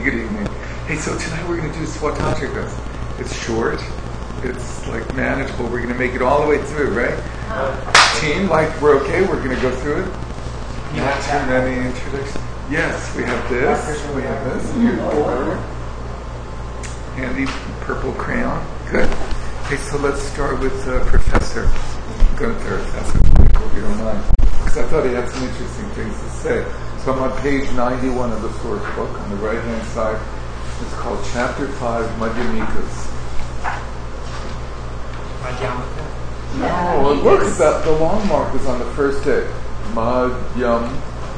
Good evening. Hey, so tonight we're going to do Swatantrika. It's short. It's like manageable. We're going to make it all the way through, right? Team, like we're okay. We're going to go through it. Not too many introductions. Yes, we have this. We have this. Beautiful. Handy purple crayon. Good. Okay, so let's start with Professor Gunther, if that's okay, if you don't mind. Because I thought he had some interesting things to say. So I'm on page 91 of the source book. On the right-hand side, it's called Chapter 5, Madhyamikas. Madhyamika? No, look, the long mark is on the first day. Madhyamika.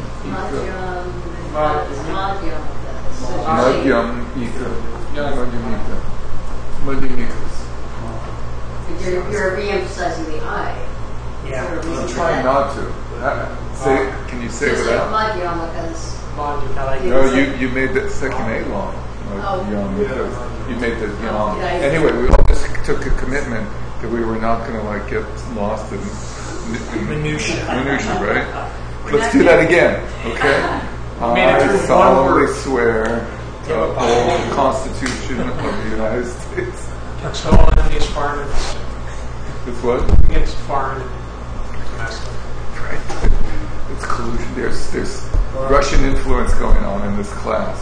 Madhyamikas. You're re-emphasizing the I. Yeah. I'm trying not to. Can you say it without? Madhyamikas. No, you made the second A long. Madhyamikas. You made the long. Anyway, we all just took a commitment that we were not going to get lost in Minutia, right? Let's do that again, okay? I solemnly swear to uphold the Constitution of the United States. That's all against foreign. It's what? Against foreign domestic. Right. It's collusion. There's Russian influence going on in this class.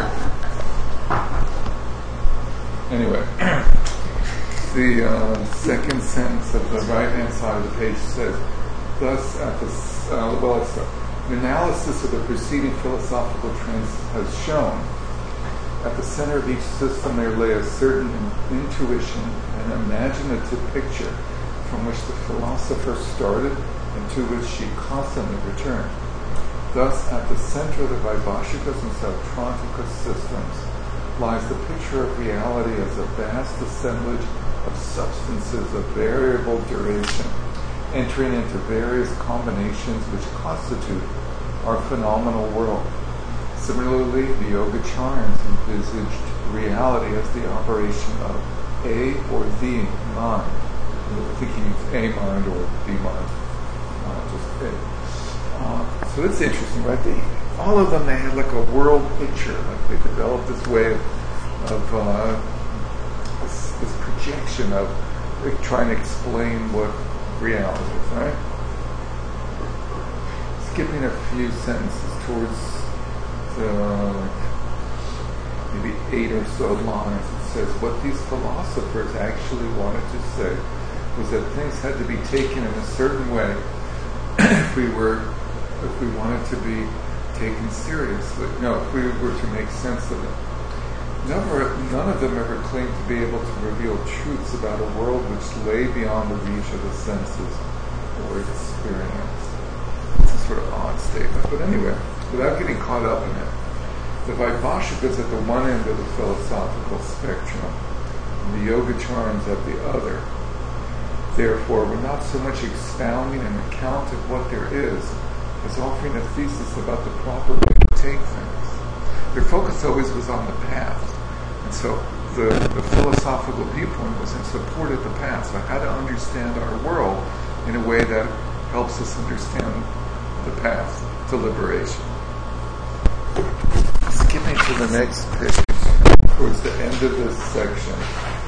Anyway, the second sentence of the right-hand side of the page says, thus at the an analysis of the preceding philosophical trends has shown at the center of each system there lay a certain intuition, an imaginative picture from which the philosopher started and to which she constantly returned. Thus, at the center of the Vaibhashikas and Sautrantika systems lies the picture of reality as a vast assemblage of substances of variable duration, entering into various combinations which constitute our phenomenal world. Similarly, the Yogacarans envisaged reality as the operation of a or the mind. I think he means a mind or the mind, not just a. So that's interesting, right? All of them, they had like a world picture. Like they developed this way of this projection of trying to explain what reality is, right? Skipping a few sentences towards maybe 8 or so lines, it says what these philosophers actually wanted to say was that things had to be taken in a certain way if we wanted to be taken seriously. No, if we were to make sense of it. None of them ever claimed to be able to reveal truths about a world which lay beyond the reach of the senses or experience. It's a sort of odd statement, but anyway, without getting caught up in it, the Vaibhashikas at the one end of the philosophical spectrum, and the Yogacarans at the other, therefore, we're not so much expounding an account of what there is as offering a thesis about the proper way to take things. Their focus always was on the path. And so the philosophical viewpoint was in support of the path. So how to understand our world in a way that helps us understand the path to liberation. Skipping to the next page, towards the end of this section.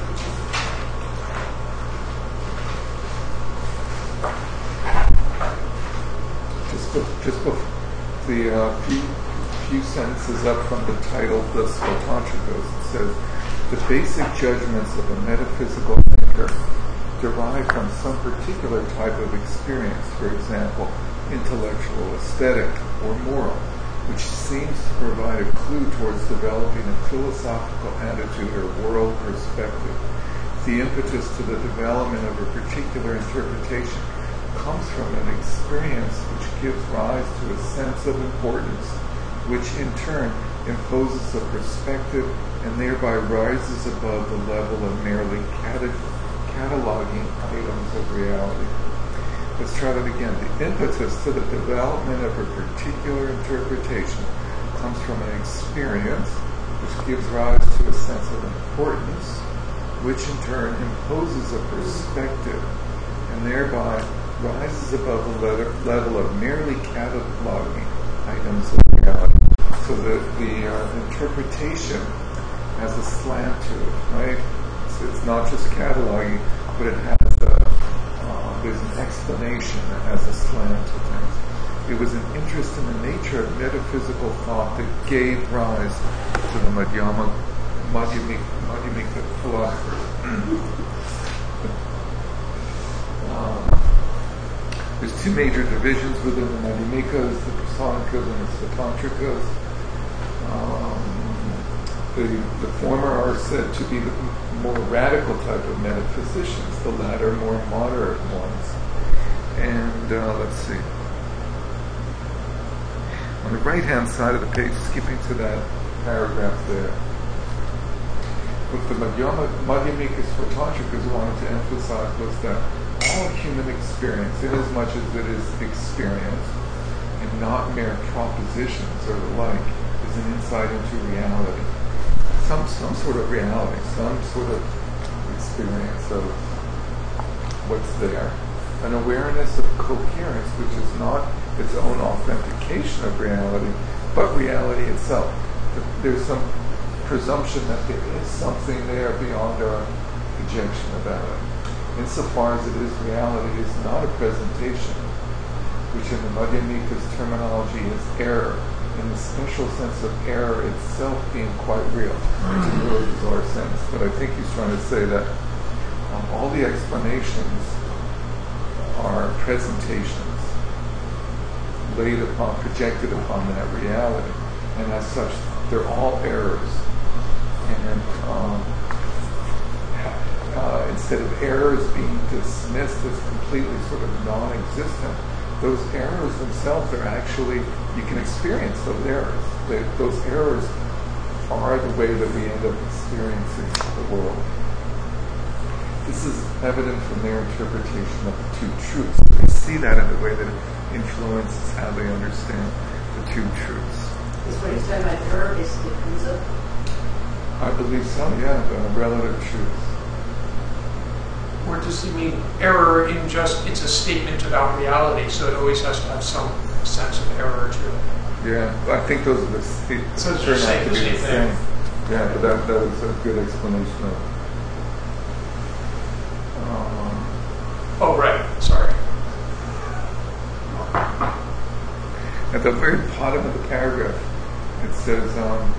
Just before the few sentences up from the title, the Swatantrika, it says, the basic judgments of a metaphysical thinker derive from some particular type of experience, for example, intellectual, aesthetic, or moral, which seems to provide a clue towards developing a philosophical attitude or world perspective. The impetus to the development of a particular interpretation comes from an experience which gives rise to a sense of importance, which in turn imposes a perspective and thereby rises above the level of merely cataloging items of reality. Let's try that again. The impetus to the development of a particular interpretation comes from an experience which gives rise to a sense of importance, which in turn imposes a perspective and thereby rises above the level of merely cataloging items of reality. So the interpretation has a slant to it, right? It's not just cataloging, but it has there's an explanation that has a slant to things. It was an interest in the nature of metaphysical thought that gave rise to the Madhyamika philosophers. There's two major divisions within the Madhyamikas, the Prasangika and the Svatantrikas. The former are said to be the more radical type of metaphysicians, the latter more moderate ones. And let's see. On the right-hand side of the page, skipping to that paragraph there, what the Madhyamika Svatantrikas wanted to emphasize was that all human experience, inasmuch as it is experience and not mere propositions or the like, is an insight into reality. Some sort of reality, some sort of experience of what's there. An awareness of coherence, which is not its own authentication of reality, but reality itself. There's some presumption that there is something there beyond our projection about it. Insofar as it is reality, is not a presentation, which in the Madhyamika's terminology is error, in the special sense of error itself being quite real. It's a really bizarre sense, but I think he's trying to say that all the explanations are presentations laid upon, projected upon that reality, and as such, they're all errors. And instead of errors being dismissed as completely sort of non-existent, those errors themselves are actually, you can experience those errors. Those errors are the way that we end up experiencing the world. This is evident from their interpretation of the two truths. They see that in the way that it influences how they understand the two truths. Is what he's talking about, error is diffusive? I believe so, yeah, the relative truths. Or does he mean error in just, it's a statement about reality, so it always has to have some sense of error to it? Yeah, I think those are the So it's turn the out to be same the thing. same. Yeah, but that was a good explanation of Oh, right, sorry. at the very bottom of the paragraph, it says,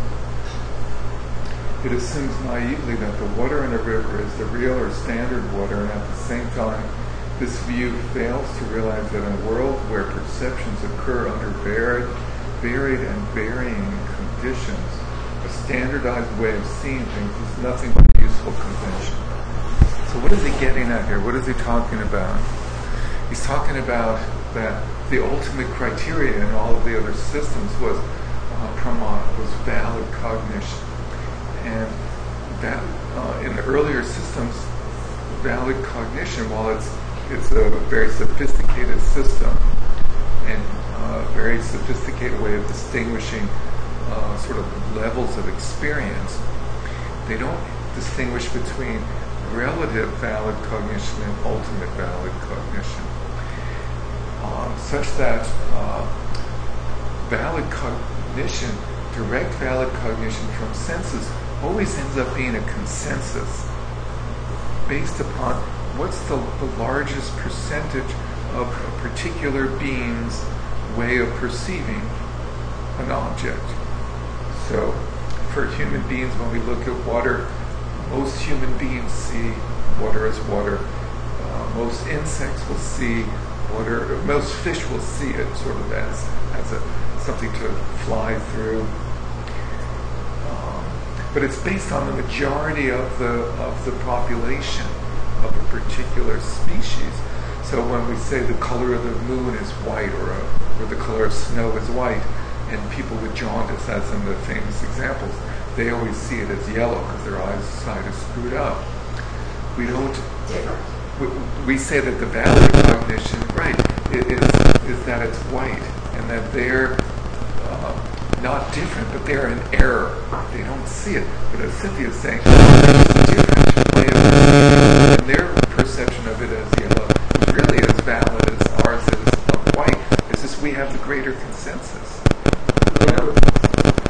it assumes naively that the water in a river is the real or standard water, and at the same time, this view fails to realize that in a world where perceptions occur under varied and varying conditions, a standardized way of seeing things is nothing but a useful convention. So what is he getting at here? What is he talking about? He's talking about that the ultimate criteria in all of the other systems was pramana, was valid cognition. And that in the earlier systems, valid cognition, while it's a very sophisticated system and a very sophisticated way of distinguishing sort of levels of experience, they don't distinguish between relative valid cognition and ultimate valid cognition, such that valid cognition, direct valid cognition from senses, always ends up being a consensus based upon what's the largest percentage of a particular being's way of perceiving an object. So for human beings, when we look at water, most human beings see water as water. Most insects will see water, most fish will see it sort of as something to fly through. But it's based on the majority of the population of a particular species. So when we say the color of the moon is white, or the color of snow is white, and people with jaundice, as in the famous examples, they always see it as yellow because their eyesight is screwed up. We don't. We say that the valid cognition, right, is that it's white, and that they're not different, but they're in error. They don't see it. But as Cynthia is saying, there's a different way of perceiving, and their perception of it as yellow is really as valid as ours is of white. It's just we have the greater consensus.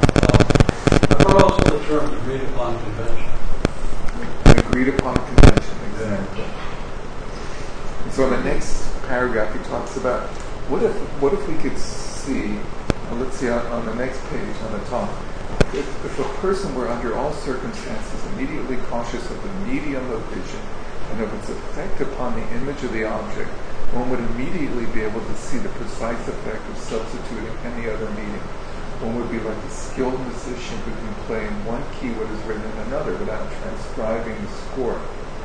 So in the next paragraph, he talks about what if we could see. Let's see on the next page on the top. If a person were under all circumstances immediately conscious of the medium of vision and of its effect upon the image of the object, one would immediately be able to see the precise effect of substituting any other medium. One would be like a skilled musician who can play in one key what is written in another without transcribing the score.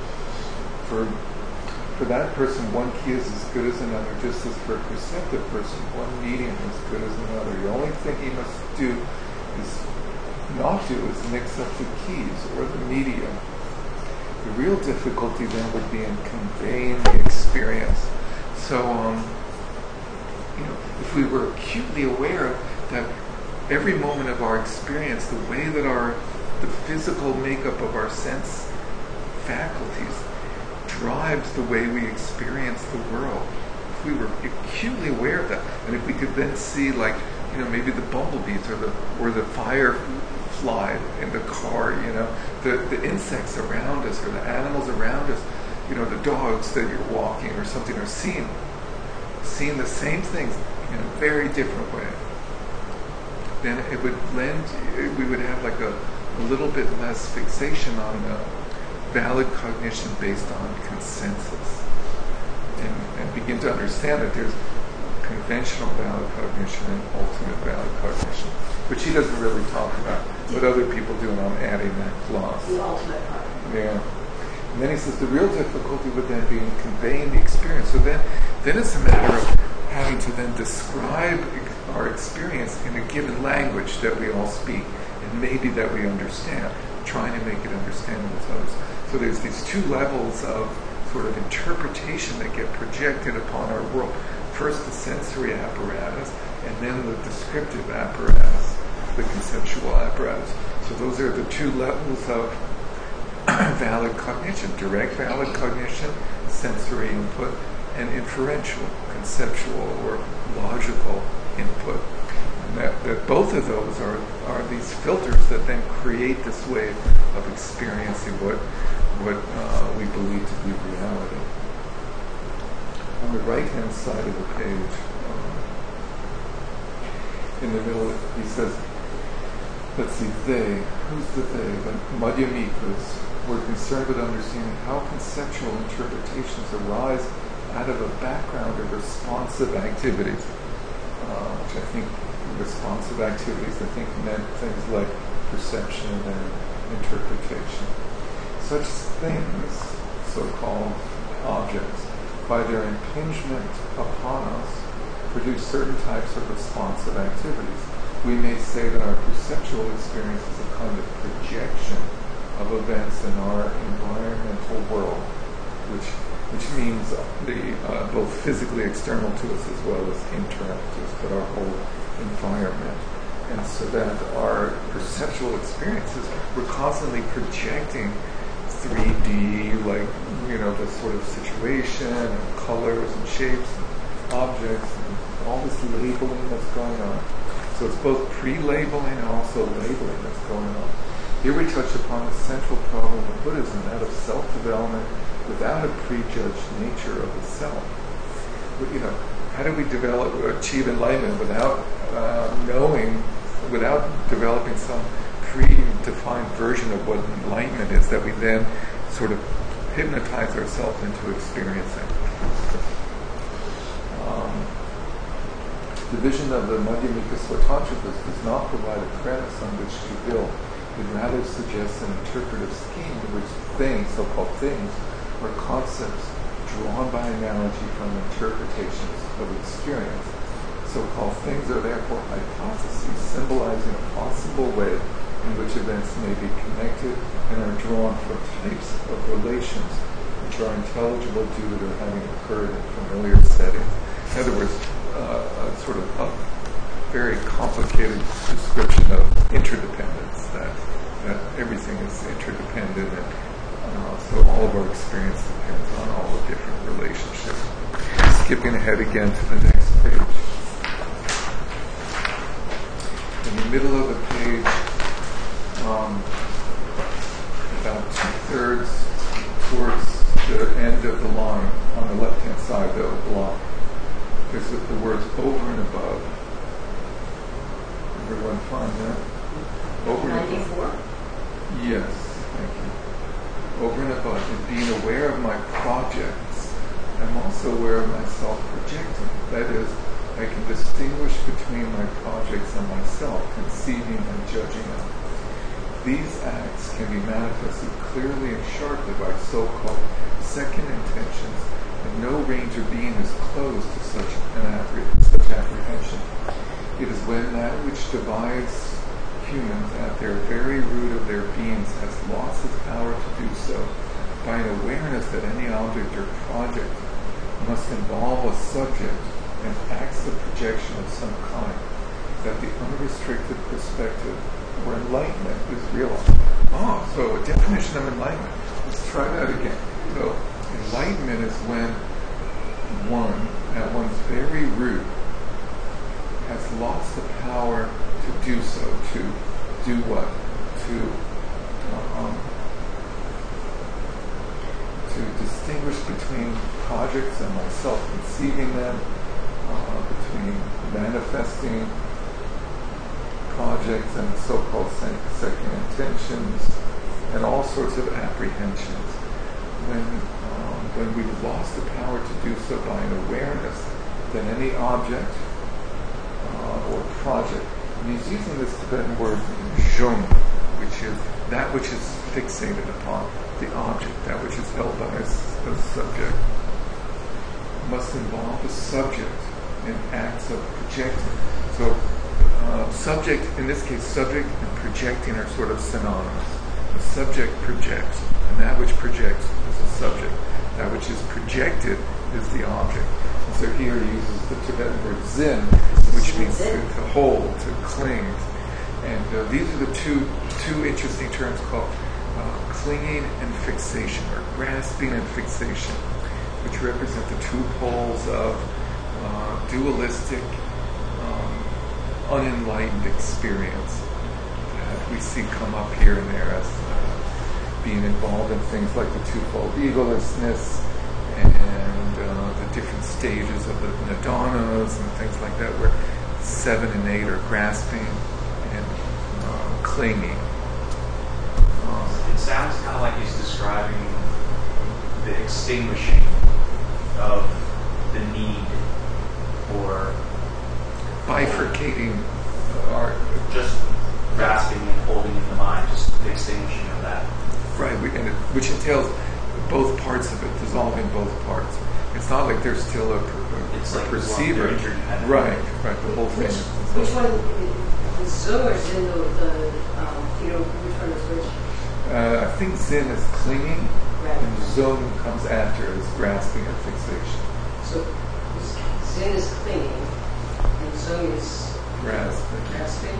For that person, one key is as good as another, just as for a perceptive person, one medium is as good as another. The only thing he must not do is mix up the keys or the medium. The real difficulty then would be in conveying the experience. So, if we were acutely aware that every moment of our experience, the way that the physical makeup of our sense faculties drives the way we experience the world. If we were acutely aware of that, and if we could then see, maybe the bumblebees or the firefly in the car, the insects around us or the animals around us, the dogs that you're walking or something, or seeing the same things in a very different way, then it would we would have like a little bit less fixation on valid cognition based on consensus, and begin to understand that there's conventional valid cognition and ultimate valid cognition, which he doesn't really talk about, but other people do, and I'm adding that clause. The ultimate cognition. Yeah. And then he says the real difficulty would then be in conveying the experience. So then it's a matter of having to then describe our experience in a given language that we all speak, and maybe that we understand, trying to make it understandable to others. So there's these two levels of sort of interpretation that get projected upon our world. First the sensory apparatus, and then the descriptive apparatus, the conceptual apparatus. So those are the two levels of valid cognition: direct valid cognition, sensory input, and inferential, conceptual or logical input. And that both of those are these filters that then create this way of experiencing what we believe to be reality. On the right-hand side of the page, in the middle, he says, let's see, who's the they? The Madhyamikas were concerned with understanding how conceptual interpretations arise out of a background of responsive activities, which I think responsive activities, meant things like perception and interpretation. Such things, so-called objects, by their impingement upon us, produce certain types of responsive activities. We may say that our perceptual experience is a kind of projection of events in our environmental world, which means both physically external to us as well as internal to us, but our whole environment. And so that our perceptual experiences, we're constantly projecting 3D, the sort of situation and colors and shapes and objects and all this labeling that's going on. So it's both pre-labeling and also labeling that's going on. Here we touch upon the central problem of Buddhism, that of self-development without a prejudged nature of the self. But, how do we achieve enlightenment without without developing some predefined version of what enlightenment is that we then sort of hypnotize ourselves into experiencing? The vision of the Madhyamika Swatantrapas does not provide a premise on which to build. It rather suggests an interpretive scheme in which things, so-called things, or concepts drawn by analogy from interpretations of experience. So-called things are therefore hypotheses symbolizing a possible way in which events may be connected and are drawn from types of relations which are intelligible due to their having occurred in familiar settings. In other words, sort of a very complicated description of interdependence, that everything is interdependent, and so all of our experience depends on all the different relationships. Skipping ahead again to the next page. In the middle of the page, about 2/3 towards the end of the line on the left-hand side, there's the words over and above. Everyone find that? Over and above. 94? Yes, thank you. Over and above, and being aware of my projects, I'm also aware of myself projecting. That is, I can distinguish between my projects and myself, conceiving and judging them. These acts can be manifested clearly and sharply by so-called second intentions, and no range of being is closed to such apprehension. It is when that which divides humans at their very root of their beings has lost its power to do so, by an awareness that any object or project must involve a subject and acts of projection of some kind, that the unrestricted perspective or enlightenment is realized. So a definition of enlightenment. Let's try that again. So enlightenment is when one, at one's very root, has lost the power to do so, to do what? To distinguish between projects and myself conceiving them, between manifesting projects and so-called second intentions, and all sorts of apprehensions. When we've lost the power to do so by an awareness that any object or project, and he's using this Tibetan word zhong, which is that which is fixated upon, the object, that which is held by a subject, must involve a subject in acts of projecting. So subject, in this case, subject and projecting are sort of synonymous. The subject projects, and that which projects is a subject. That which is projected is the object. And so here he uses the Tibetan word zin, which means to hold, to cling. And these are the two interesting terms called clinging and fixation, or grasping and fixation, which represent the two poles of dualistic, unenlightened experience that we see come up here and there as being involved in things like the twofold egolessness and the different stages of the nidanas and things like that, where 7 and 8 are grasping and clinging. It sounds kind of like he's describing the extinguishing of the need or bifurcating our just grasping and holding in the mind, just the extinguishing of that. Right, which entails both parts of it, dissolving both parts. It's not like there's still a like perceiver. Right, the whole thing. Which one, the Zung or Zin, which one is which? I think Zin is clinging, Right. and Zung comes after as grasping and fixation. So Zin is clinging, and Zung is grasping.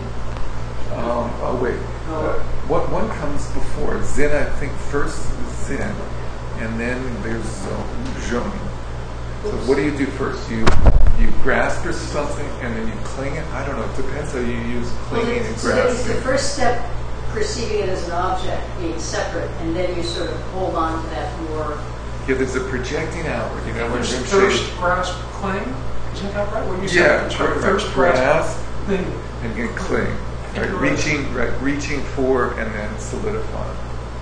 Wait. What one comes before? Zen, I think first is Zen, and then there's Zhong. So what do you do first? You grasp for something, and then you cling it? I don't know. It depends how you use clinging and So it's grasping. the first step, perceiving it as an object, being separate, and then you sort of hold on to that more. Yeah, there's a projecting outward. You know, when There's you first grasp, cling. Isn't that right? When you yeah, say first grasp, then and then cling. Right, reaching for and then solidifying.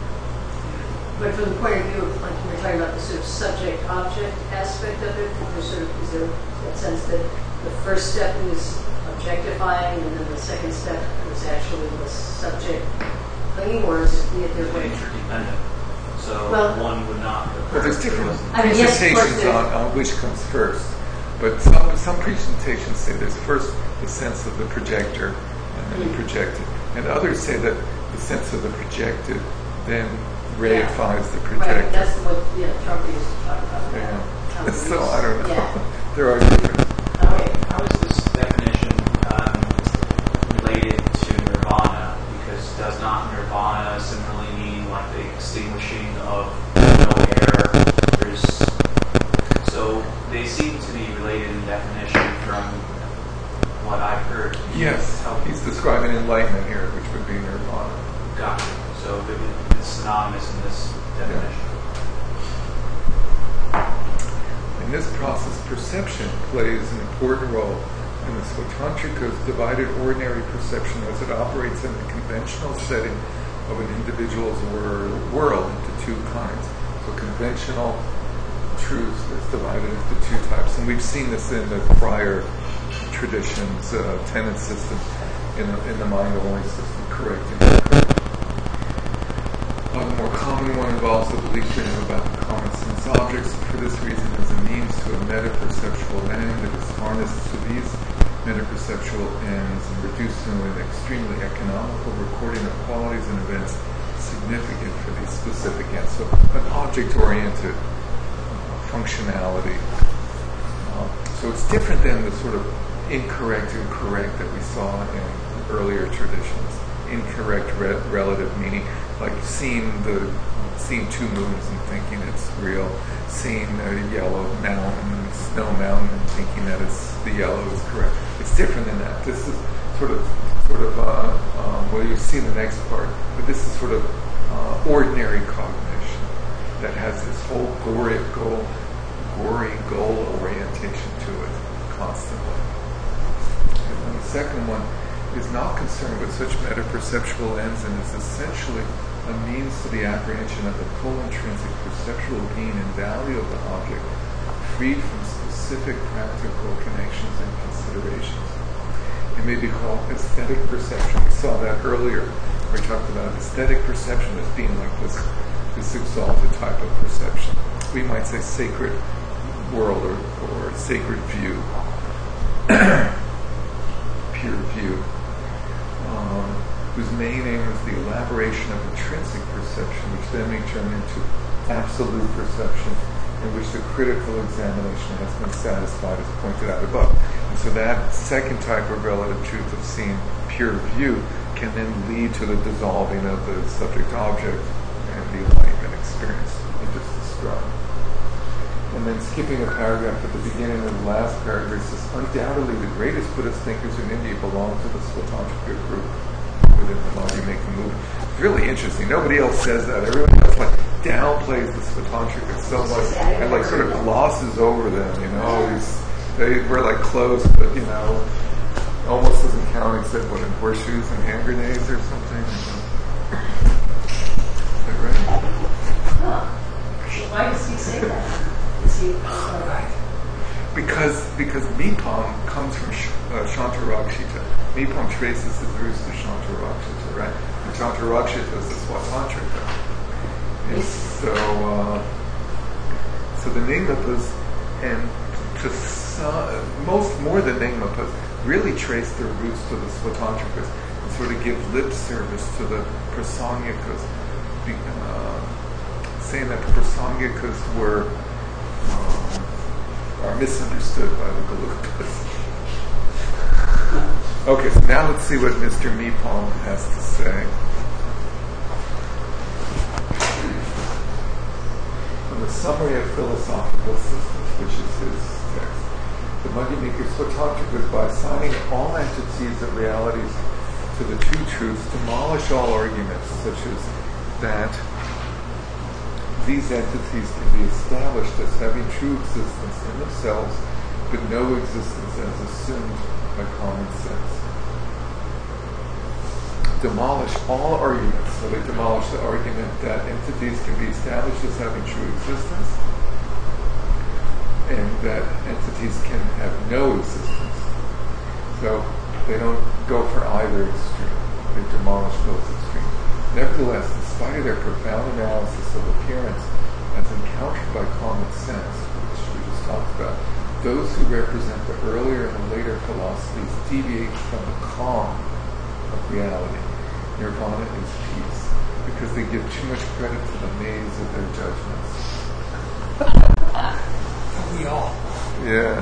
But from the point of view of, like, we're talking about the sort of subject-object aspect of it, is there that sense that the first step was objectifying, and then the second step was actually the subject clinging, or is it the way? Interdependent. So one would not. Well, there's different yes, presentations on which comes first. But some presentations say there's first the sense of the projector and then projected. And others say that the sense of the projected then reifies the projector. Right, that's what Trump used to talk about. Yeah. So I don't know. Yeah. There are different. How is this definition related to nirvana? Because does not nirvana similarly mean like the extinguishing of no air? So they seem to be related in definition from what I've heard. Yes, he's describing enlightenment here, which would be nirvana. Gotcha. So it's synonymous in this definition. And this process, perception plays an important role in the Svatantrika's divided ordinary perception as it operates in the conventional setting of an individual's world into two kinds. So conventional truth is divided into two types. And we've seen this in the prior traditions, tenet system, in the mind-only system, correct and incorrect. The more common one involves the belief about the common sense objects. For this reason, is a means to a meta-perceptual end that is harnessed to these meta-perceptual ends and reduced to an extremely economical recording of qualities and events significant for these specific ends. So an object-oriented functionality. So it's different than the sort of incorrect and correct that we saw in earlier traditions. Incorrect relative meaning, like seeing two moons and thinking it's real, seeing a yellow mountain, snow mountain, and thinking that the yellow is correct. It's different than that. This is sort of well, you see the next part, but this is sort of ordinary cognition that has this whole gory goal orientation to it constantly. And then the second one is not concerned with such meta-perceptual ends and is essentially a means to the apprehension of the full intrinsic perceptual being and value of the object, freed from specific practical connections and considerations. It may be called aesthetic perception. We saw that earlier. We talked about aesthetic perception as being like this exalted type of perception. We might say sacred world or sacred view, pure view, whose main aim is the elaboration of intrinsic perception, which then may turn into absolute perception, in which the critical examination has been satisfied, as pointed out above. And so that second type of relative truth of seeing pure view can then lead to the dissolving of the subject-object and the enlightenment experience I just described. And then skipping a paragraph at the beginning of the last paragraph, it says, undoubtedly the greatest Buddhist thinkers in India belong to the Svatantrika group within the Madhyamika movement. It's really interesting. Nobody else says that. Everybody else downplays the Svatantrika so much and sort of glosses over them, They wear clothes, but almost doesn't count except in horseshoes and hand grenades or something. Is that right? Huh. Why does he say that? Because Mipam comes from Shantarakshita. Mipam traces his roots to Shantarakshita, right? And Shantarakshita is the Svatantrika. And so the Nyingmapas, and more than Nyingmapas, really trace their roots to the Svatantrikas and sort of give lip service to the Prasangikas, saying that the Prasangikas are misunderstood by the Galupas. Okay, so now let's see what Mr. Mipam has to say. From the Summary of Philosophical Systems, which is his text, the Madhyamika Svatantrikas, by assigning all entities of realities to the two truths, demolish all arguments such as that these entities can be established as having true existence in themselves, but no existence as assumed by common sense. Demolish all arguments. So they demolish the argument that entities can be established as having true existence, and that entities can have no existence. So they don't go for either extreme. They demolish those extremes. Nevertheless, in spite of their profound analysis of appearance as encountered by common sense, which we just talked about, those who represent the earlier and the later philosophies deviate from the calm of reality. Nirvana is peace, because they give too much credit to the maze of their judgments. We all. Yeah.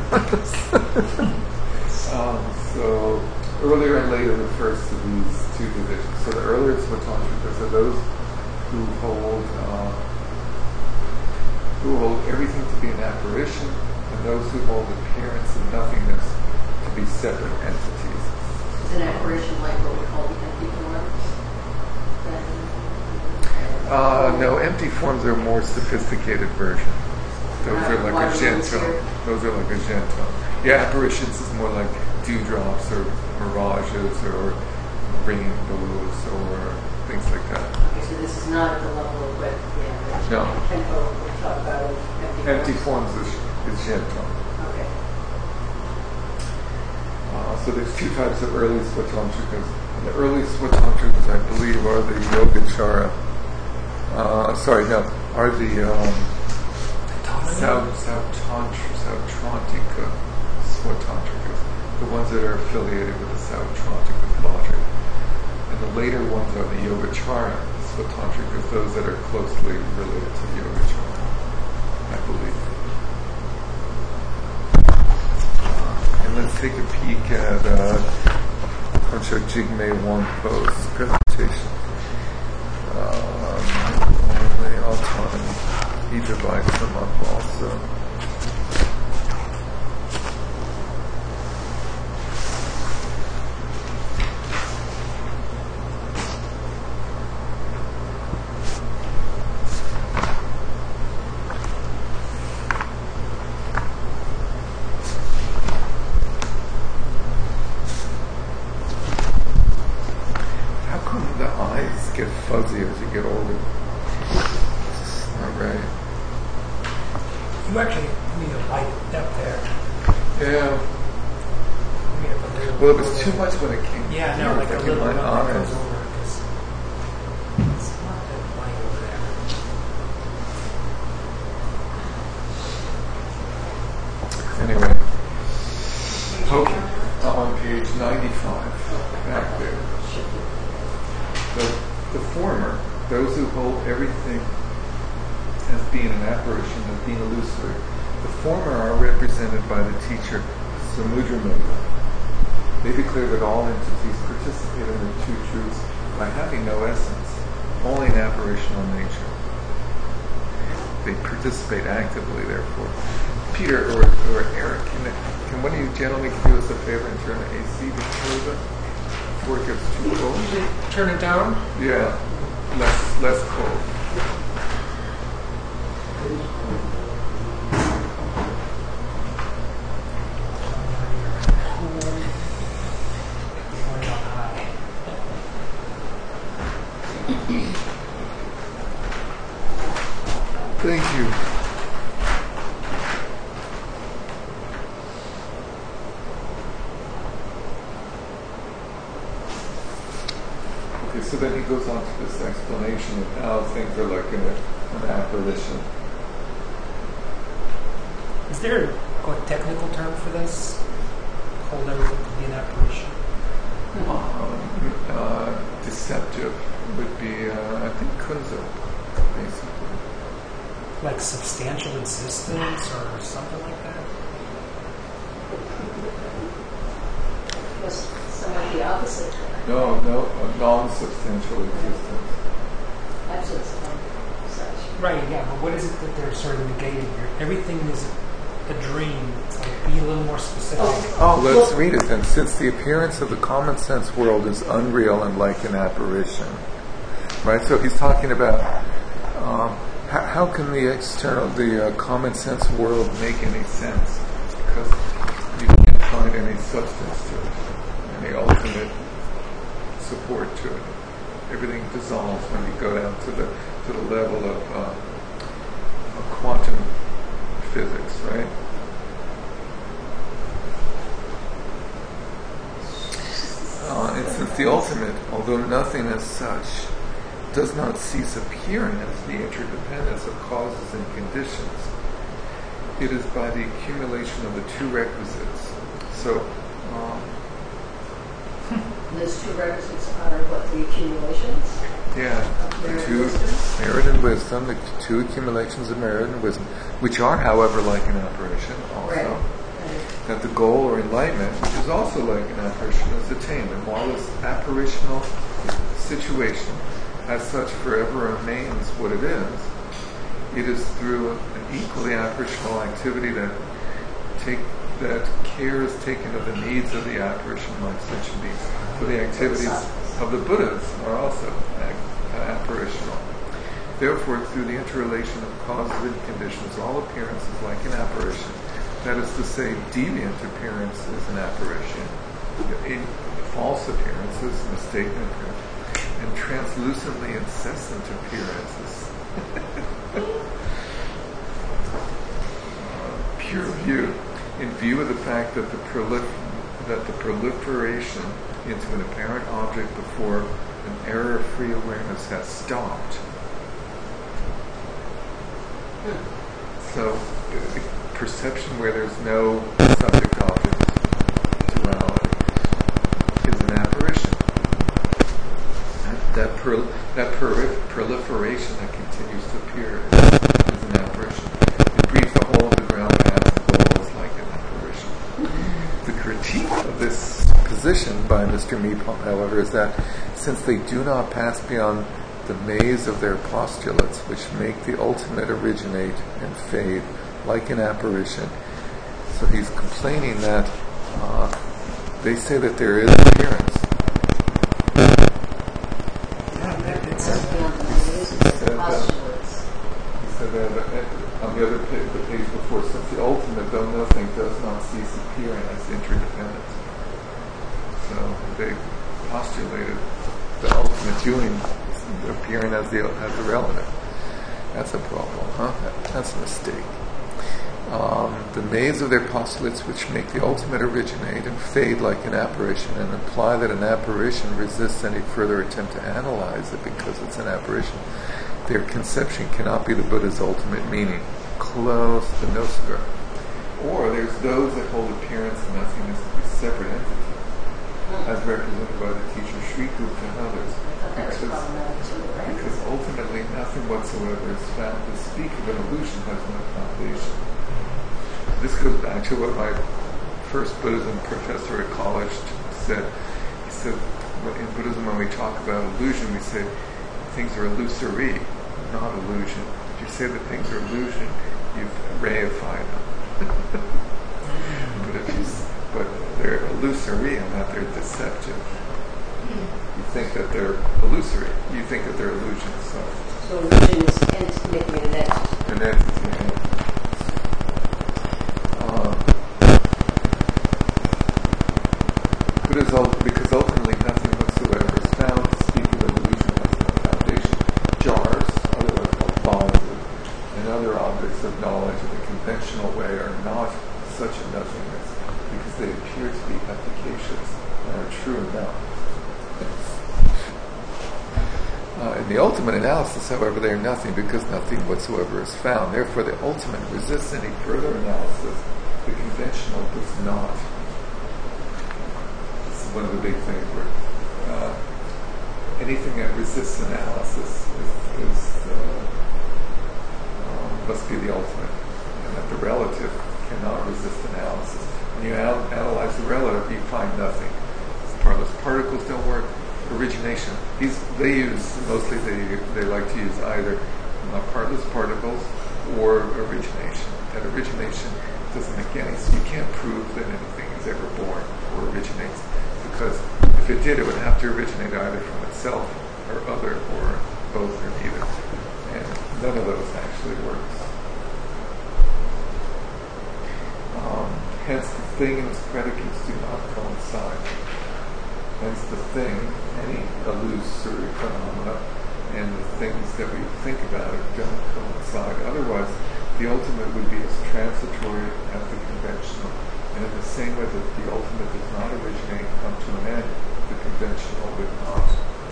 So earlier and later refers to these two divisions. So the earlier Svatantrikas are those who hold everything to be an apparition, and those who hold appearance and nothingness to be separate entities. Is an apparition like what we call the empty forms? No, empty forms are a more sophisticated version. Those are like a gentone. Those are like a gentone. Yeah, apparitions is more like dewdrops or mirages or rainbows or things like that. Okay, so this is not at the level of what No. Kenpo would talk about of Empty forms is gentone. Okay. So there's two types of early Svatantrikas. And the early Svatantrikas, I believe, are the Yogacara. Are the Sautrantika Svatantrikas, the ones that are affiliated with the Sautrantika logic. And the later ones are the Yogacara Svatantrikas, those that are closely related to Yogacara, I believe. And let's take a peek at Pancho Jigme Wangpo's presentation. Autonomy. He divides them up also. How come the eyes get fuzzy as you get older? Right. You actually need a light up there. Yeah. Well, it was too much when it came. Yeah, no, like a in little my bit that eyes. goes over it, 'cause it's not that light over there. Anyway. Okay. On page 95, back there. The former, those who hold everything as being an apparition, as being illusory. The former are represented by the teacher Samudramudra. They declare that all entities participate in the two truths by having no essence, only an apparitional nature. They participate actively, therefore. Peter or Eric, can one of you gentlemen do us a favor and turn the AC before it gets too cold? Turn it down? Yeah, less cold. Thank you. Okay, so then he goes on to this explanation of how things are like an apparition. Is there a technical term for this? Hold everything to be an apparition? Deceptive would be, I think, kunza, basically. Like substantial existence or something like that? Was somewhat the opposite. No, a non-substantial existence. Absence of such. Right, yeah, but what is it that they're sort of negating here? Everything is a dream. It's like, be a little more specific. Let's read it then. Since the appearance of the common sense world is unreal and like an apparition. Right? So he's talking about how can the common sense world make any sense? Because you can't find any substance to it, any ultimate support to it. Everything dissolves when you go down to the level of quantum physics, right? And since the ultimate, although nothing as such, does not cease appearing as the interdependence of causes and conditions, it is by the accumulation of the two requisites. So, Those two requisites are what, the accumulations? yeah, the two merit and wisdom, the two accumulations of merit and wisdom, which are, however, like an apparition also. Right. That the goal or enlightenment, which is also like an apparition, is attained. And while this apparitional situation as such forever remains what it is through an equally apparitional activity that care is taken of the needs of the apparition like sentient beings. So the activities of the Buddhas are also apparitional. Therefore, through the interrelation of causes and conditions, all appearance is like an apparition. That is to say, deviant appearance is an apparition, false appearances, mistaken appearance, and translucently incessant appearances. Pure view. In view of the fact that the proliferation into an apparent object before an error-free awareness has stopped. So, perception where there's no subject-object duality is an apparition. That proliferation that continues to appear is an apparition. It breathes a hole in the ground and adds balls like an apparition. The critique of this position by Mr. Meeple, however, is that since they do not pass beyond the maze of their postulates, which make the ultimate originate and fade like an apparition, so he's complaining that they say that there is appearance. He said that on the other page, the page before, since the ultimate, though nothing, does not cease appearing as interdependent. So they postulated the ultimate doing appearing as the relative. That's a problem, huh? That's a mistake. The maze of their postulates, which make the ultimate originate and fade like an apparition, and imply that an apparition resists any further attempt to analyze it because it's an apparition. Their conception cannot be the Buddha's ultimate meaning. Close the Nosugara. Or there's those that hold appearance and nothingness to be separate entities, as represented by the teacher Sri Gupta and others. Because ultimately nothing whatsoever is found. To speak of an illusion has no foundation. This goes back to what my first Buddhism professor at college said. He said, in Buddhism when we talk about illusion, we say things are illusory, not illusion. If you say that things are illusion, you've reified them. but they're illusory and that they're deceptive. You think that they're illusory. You think that they're illusions. So illusion is making an entity. An entity. Because ultimately nothing whatsoever is found. To speak of illusion has no foundation. Jars, otherwise called vases, and other objects of knowledge in the conventional way are not such a nothingness because they appear to be efficacious and are true enough. In the ultimate analysis, however, they are nothing because nothing whatsoever is found. Therefore, the ultimate resists any further analysis. The conventional does not. This is one of the big things where anything that resists analysis must be the ultimate, and that the relative cannot resist analysis. When you analyze the relative, you find nothing. Partless particles don't work. Origination. They like to use either partless particles or origination. That origination doesn't make any sense. You can't prove that anything is ever born or originates, because if it did, it would have to originate either from itself or other or both or neither. And none of those actually works. Hence, the thing and its predicates do not coincide. Hence, the thing, any illusory phenomena, and the things that we think about it don't coincide. Otherwise, the ultimate would be as transitory as the conventional. And in the same way that the ultimate does not originate and come to an end, the conventional would not.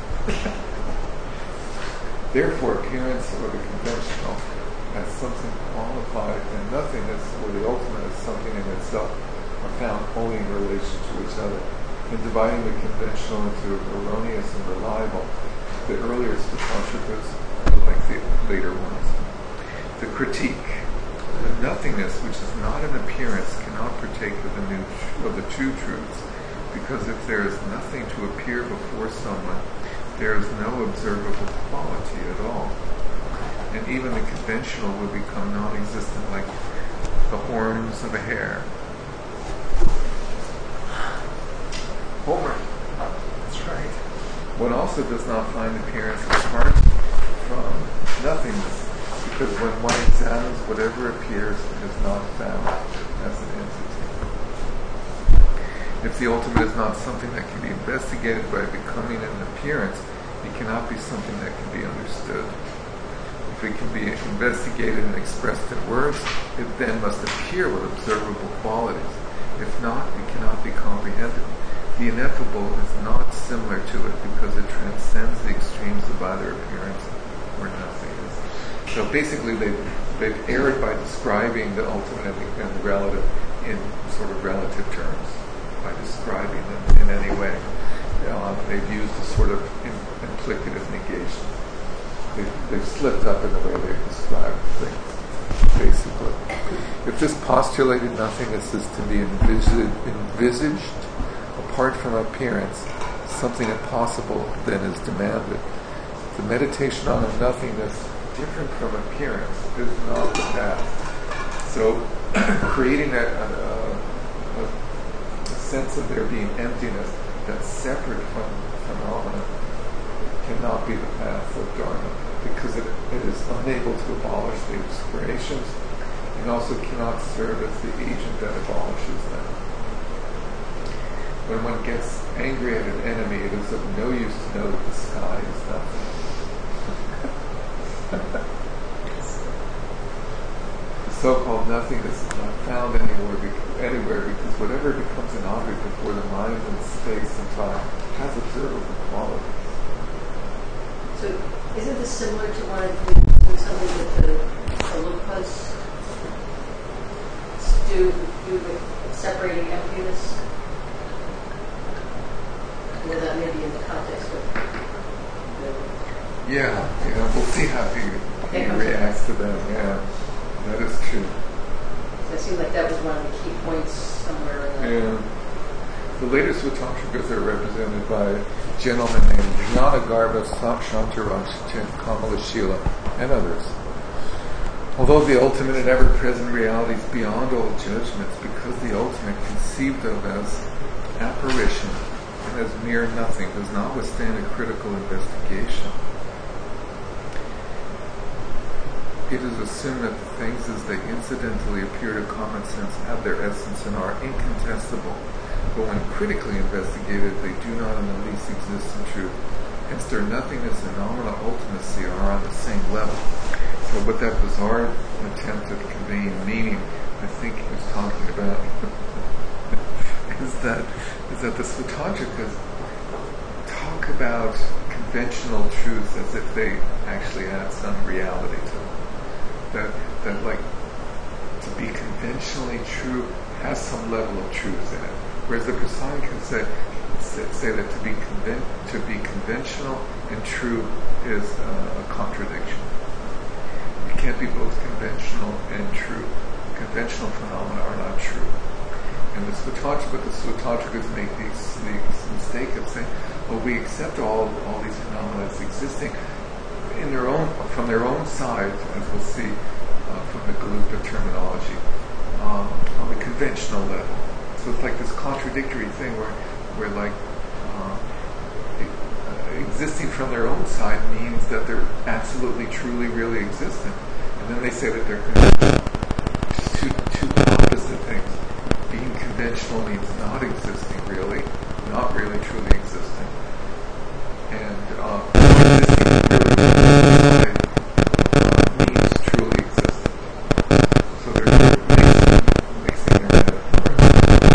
Therefore, appearance or the conventional as something qualified and nothingness, or the ultimate as something in itself, are found only in relation to each other. In dividing the conventional into erroneous and reliable, the earlier Spatantras are like the later ones. The critique. The nothingness, which is not an appearance, cannot partake of the two truths, because if there is nothing to appear before someone, there is no observable quality at all. And even the conventional would become non-existent, like the horns of a hare. Homer. That's right. One also does not find appearance apart from nothingness, because when one examines whatever appears, it is not found as an entity. If the ultimate is not something that can be investigated by becoming an appearance, it cannot be something that can be understood. If it can be investigated and expressed in words, it then must appear with observable qualities. If not, it cannot be comprehended. The ineffable is not similar to it because it transcends the extremes of either appearance or nothingness. So basically they've erred by describing the ultimate and the relative in sort of relative terms, by describing them in any way. They've used a sort of implicative negation. They've slipped up in the way they've described things, basically. If this postulated nothingness is to be envisaged apart from appearance, something impossible then is demanded. The meditation on a nothingness different from appearance is not the path. So creating a sense of there being emptiness that's separate from phenomena cannot be the path of Dharma, because it is unable to abolish the obscurations and also cannot serve as the agent that abolishes them. When one gets angry at an enemy, it is of no use to know that the sky is nothing. The so-called nothingness is not found anywhere because whatever becomes an object before the mind in space and time has observable qualities. So isn't this similar to doing something that the Lupas do with separating emptiness? Well, that may be in the context of we'll see how he reacts to that. Yeah, that is true. So it seemed like that was one of the key points somewhere in the... The later Svatantrikas are represented by a gentleman named Jnanagarbha Shantaraj Kamalashila and others. Although the ultimate and ever-present reality is beyond all judgments, because the ultimate conceived of as apparition and as mere nothing does not withstand a critical investigation. It is assumed that the things as they incidentally appear to common sense have their essence and are incontestable. But when critically investigated, they do not in the least exist in truth. Hence their nothingness and nominal ultimacy are on the same level. So what that bizarre attempt at conveying meaning, I think he was talking about, is that the Svatantrikas talk about conventional truths as if they actually had some reality to them. That like to be conventionally true has some level of truth in it. Whereas the Prasad can say that to be conventional and true is a contradiction. You can't be both conventional and true. Conventional phenomena are not true. And the Svatantrikas make this mistake of saying, well, we accept all these phenomena as existing from their own side, as we'll see from the Galupa terminology, on the conventional level. So it's like this contradictory thing where like existing from their own side means that they're absolutely, truly, really existent. And then they say that they're just two opposite things. Being conventional means not existing really, not really, truly existing. And existing really means truly existent. So they're mixing their metaphors.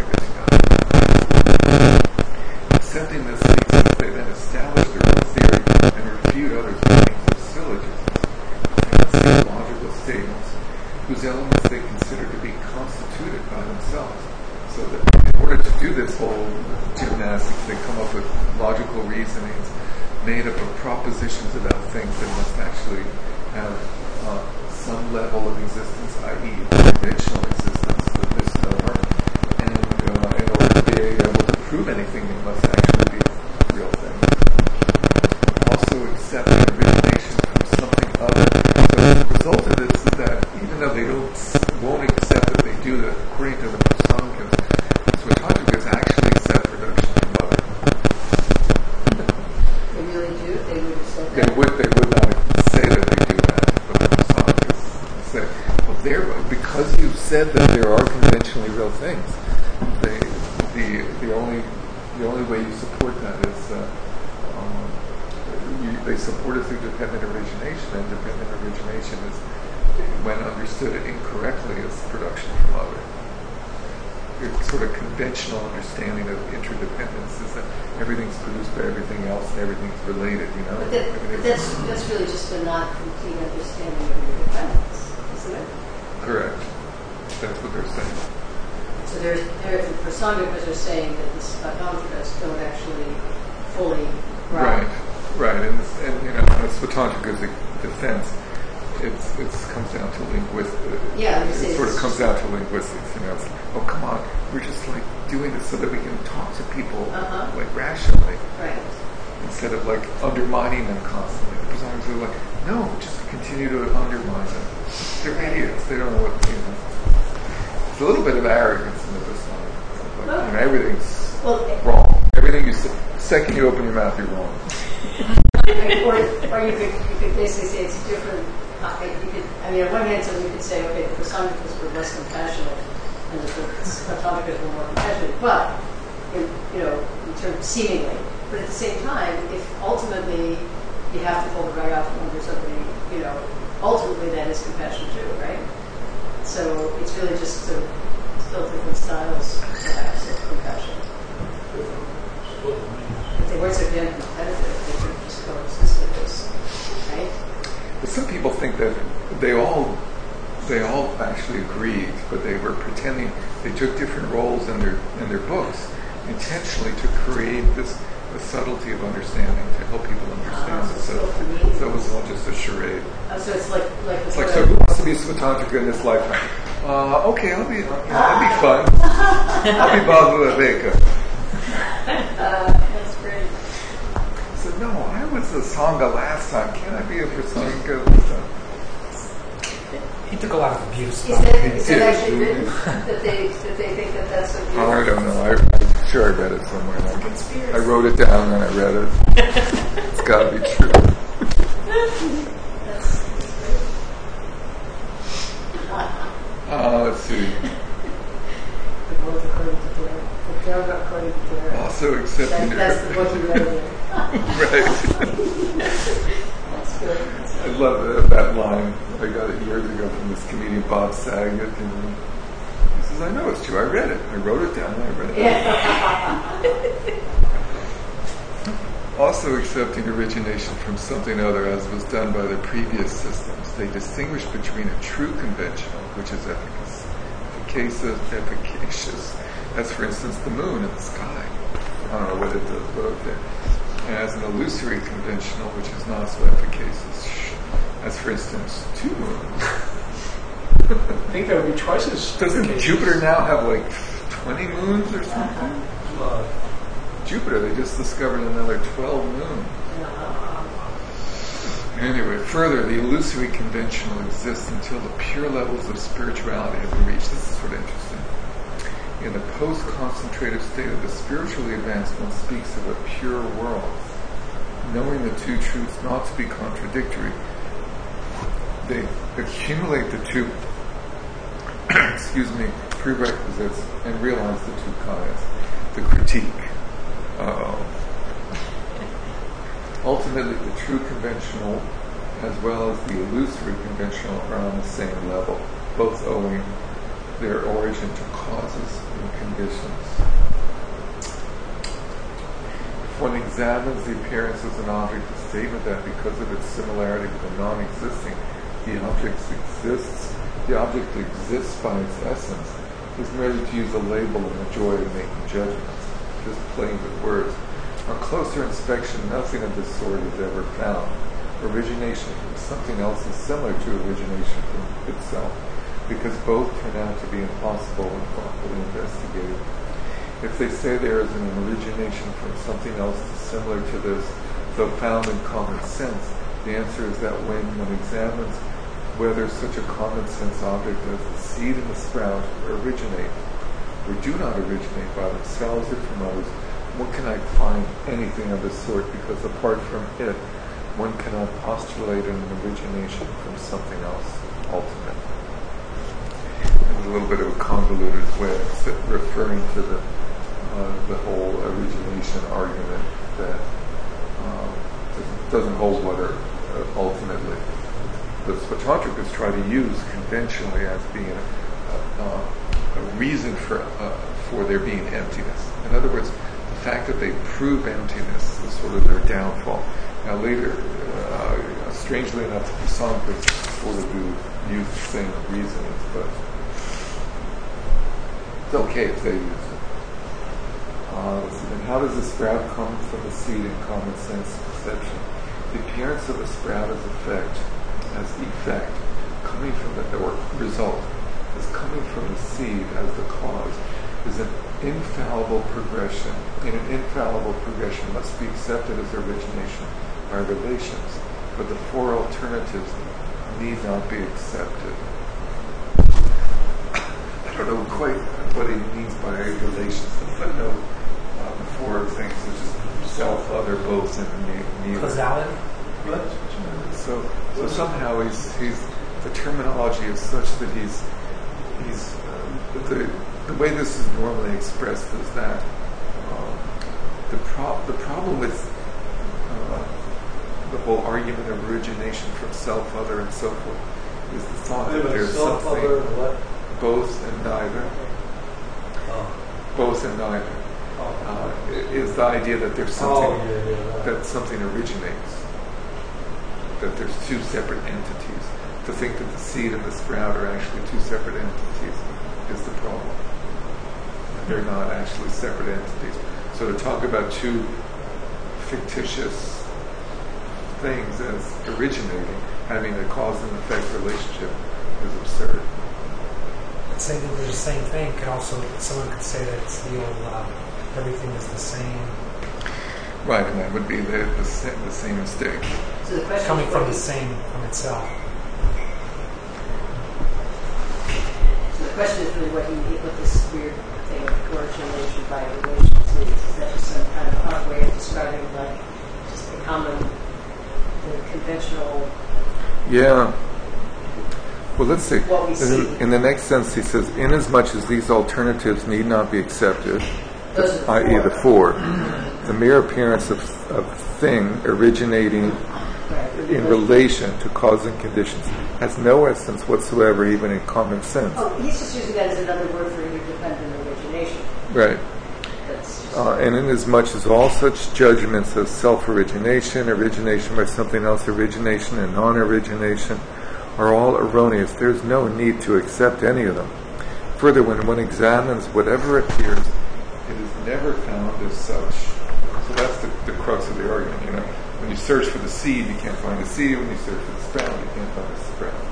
Accepting this makes sense. They then establish their own theory and refute others' meanings of syllogisms. And logical statements whose elements they consider to be constituted by themselves. So that in order to do this whole gymnastics, they come up with logical reasonings made up of propositions about things that must actually have some level of existence, i.e. conventional existence, the misnomer. And in order to be able to prove anything, they must actually be real things. Also accepting origination from something other. So the result of this is that even though they won't accept that they do that, according to the Prasangas, Svatantrikas actually accept production from other. They really do? They would have said They that? would not say that they do that. the only way you support that is they support it through dependent origination, and dependent origination is, when understood incorrectly, is production from other. Your sort of conventional understanding of interdependence is that everything's produced by everything else and everything's related, you know. But that's really just a not complete understanding of interdependence, isn't it? Correct. That's what they're saying. So the Prasangikas are saying that the Svatantrikas don't actually fully grasp. Right, and you know, that's Svatantrika's defense. It comes down to linguistics. Yeah, it sort of comes down to linguistics. You know, it's, oh come on, we're just like doing this so that we can talk to people like rationally, right? Instead of like undermining them constantly. The Prasangikas are like, no, just continue to undermine them. They're idiots. They don't know what you know. There's a little bit of arrogance in the Prasangikas. Like, you know, everything's wrong. Everything you say, second you open your mouth, you're wrong. or you could basically say it's different. On one hand, so you could say, okay, the Prasangikas were less compassionate, and the Svatantrikas were more compassionate, but in terms seemingly. But at the same time, if ultimately you have to pull the rug out from under somebody, ultimately that is compassion too, right? So it's really just still different styles, perhaps, of compassion. If they weren't so damn competitive, they could just coexist with this, right? But some people think that they all actually agreed, but they were pretending. They took different roles in their books intentionally to create the subtlety of understanding, to help people understand the subtlety. So it was all just a charade. So it's like so who wants to be Svatantrika in this lifetime? Okay, that'll be fun. I'll be Bhagavaveka. That's great. I said, no, I was the Sangha last time. Can't I be a Prasangikas this time? He took a lot of abuse. Is that actually written? that they think that that's so beautiful? I don't know. I'm sure I read it somewhere. I wrote it down and I read it. It's got to be true. That's great. Let's see. The world according to Dare. The Dare according to Dare. Also accepting That's the book you read there. Right. That's good. I love that line. I got it years ago from this comedian Bob Saget. And he says, I know it's true. I read it. I wrote it down and I read it. Yeah. Also accepting origination from something other, as was done by the previous systems. They distinguish between a true conventional, which is efficacious, as for instance the moon in the sky. I don't know what it does, but okay. And as an illusory conventional, which is not so efficacious, as for instance two moons. I think that would be twice as. Doesn't Jupiter now have like 20 moons or something? Jupiter, they just discovered another 12 moons. Anyway, further, the illusory conventional exists until the pure levels of spirituality have been reached. This is sort of interesting. In the post-concentrative state of the spiritually advanced, one speaks of a pure world. Knowing the two truths not to be contradictory, they accumulate the two prerequisites and realize the two kayas. The critique. Ultimately, the true conventional as well as the illusory conventional are on the same level, both owing their origin to causes and conditions. If one examines the appearance as an object, the statement that because of its similarity with the non-existing, the object exists by its essence, is merely to use a label and the joy of making judgments, just playing with words. On closer inspection, nothing of this sort is ever found. Origination from something else is similar to origination from itself, because both turn out to be impossible when thoughtfully investigated. If they say there is an origination from something else similar to this, though found in common sense, the answer is that when one examines whether such a common sense object as the seed and the sprout originate or do not originate by themselves or from others, one cannot find anything of this sort, because apart from it, one cannot postulate an origination from something else ultimate. There's a little bit of a convoluted way of referring to the the whole origination argument that doesn't hold water ultimately. The Svatantrikas try to use conventionally as being a reason for there being emptiness. In other words, the fact that they prove emptiness is sort of their downfall. Now later, strangely enough, the Sanghakas sort of do use the same reasonings, but it's okay if they use it. And how does the sprout come from the seed in common sense conception? The appearance of a sprout as effect, coming from or result, is coming from the seed as the cause, is an infallible progression. And an infallible progression must be accepted as origination by relations, but the four alternatives need not be accepted. I don't know quite what he means by relations. The footnote, the four things, is just self, other, both, and neither. Causality? So somehow he's the terminology is such that he's the way this is normally expressed is that the problem with the whole argument of origination from self, other, and so forth is the thought that there's something both and neither. Both and neither is the idea that there's something that something originates. That there's two separate entities. To think that the seed and the sprout are actually two separate entities is the problem. They're not actually separate entities. So to talk about two fictitious things as originating, having a cause and effect relationship, is absurd. Saying that they're the same thing could also, someone could say that it's the old, everything is the same. Right, and that would be the same mistake. So the question coming from the same, from itself. So the question is really what this weird thing of origination by relations is. Is that just some kind of odd way of describing like just the common, the conventional? Yeah. Well, let's see. What we see. In the next sentence, he says, "Inasmuch as these alternatives need not be accepted, i.e., the four, the mere appearance of thing originating in relation to cause and conditions has no essence whatsoever, even in common sense." Oh, he's just using that as another word for interdependent origination. Right. That's just And inasmuch as all such judgments of self-origination, origination by something else, origination and non-origination, are all erroneous, there is no need to accept any of them. Further, when one examines whatever appears, it is never found as such. So that's the crux of the argument. You know, when you search for the seed, you can't find the seed. When you search for the sprout, you can't find the sprout.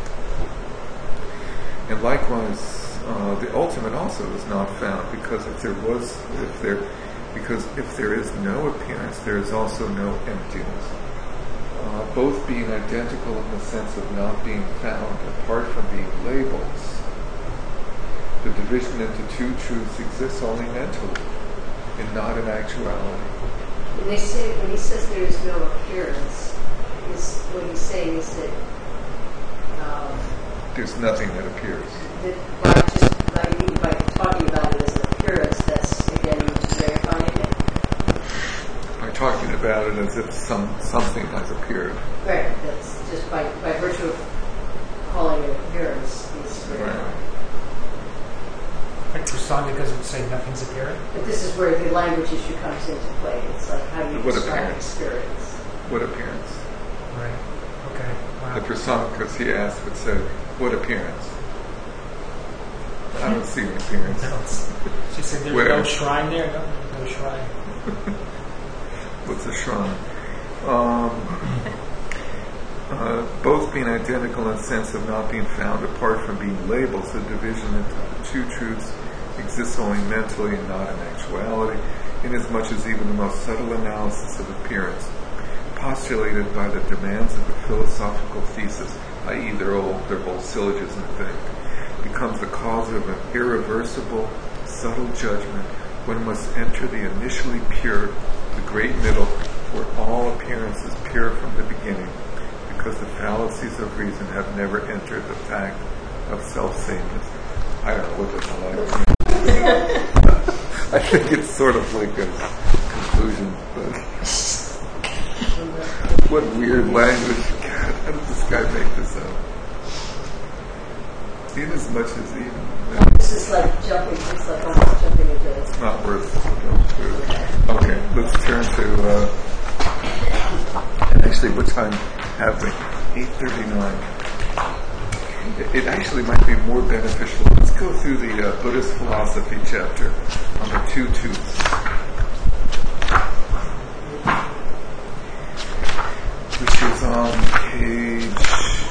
And likewise, the ultimate also is not found, because if there is no appearance, there is also no emptiness. Both being identical in the sense of not being found apart from being labels, the division into two truths exists only mentally and not in actuality. when he says there is no appearance, what he's saying is that there's nothing that appears. That by talking about it as an appearance, that's again verifying it. By talking about it as if something has appeared. Right. That's just by virtue of calling it an appearance, he's verifying. Like Prasanga doesn't say nothing's appearing. But this is where the language issue comes into play. It's like how do you What describe appearance? experience? What appearance? Right. Okay. Wow. The Prasanga, because he asked, would say, what appearance? I don't see an appearance. She said there's Where? no shrine there? No shrine. What's a shrine? Both being identical in the sense of not being found apart from being labels, the division into the two truths exists only mentally and not in actuality, inasmuch as even the most subtle analysis of appearance, postulated by the demands of the philosophical thesis, i.e. their whole syllogism thing, becomes the cause of an irreversible, subtle judgment. One must enter the initially pure, the great middle, where all appearance is pure from the beginning, because the fallacies of reason have never entered the fact of self-sameness. I don't know what this is like. I think it's sort of like a conclusion, but what weird language. God, how did this guy make this up? In as much as even. This is like jumping, it's like almost jumping into it. It's not worth going through. Okay, let's turn to, actually, what time have we? 8:39. It actually might be more beneficial. Let's go through the Buddhist philosophy chapter on the two truths. Which is on page,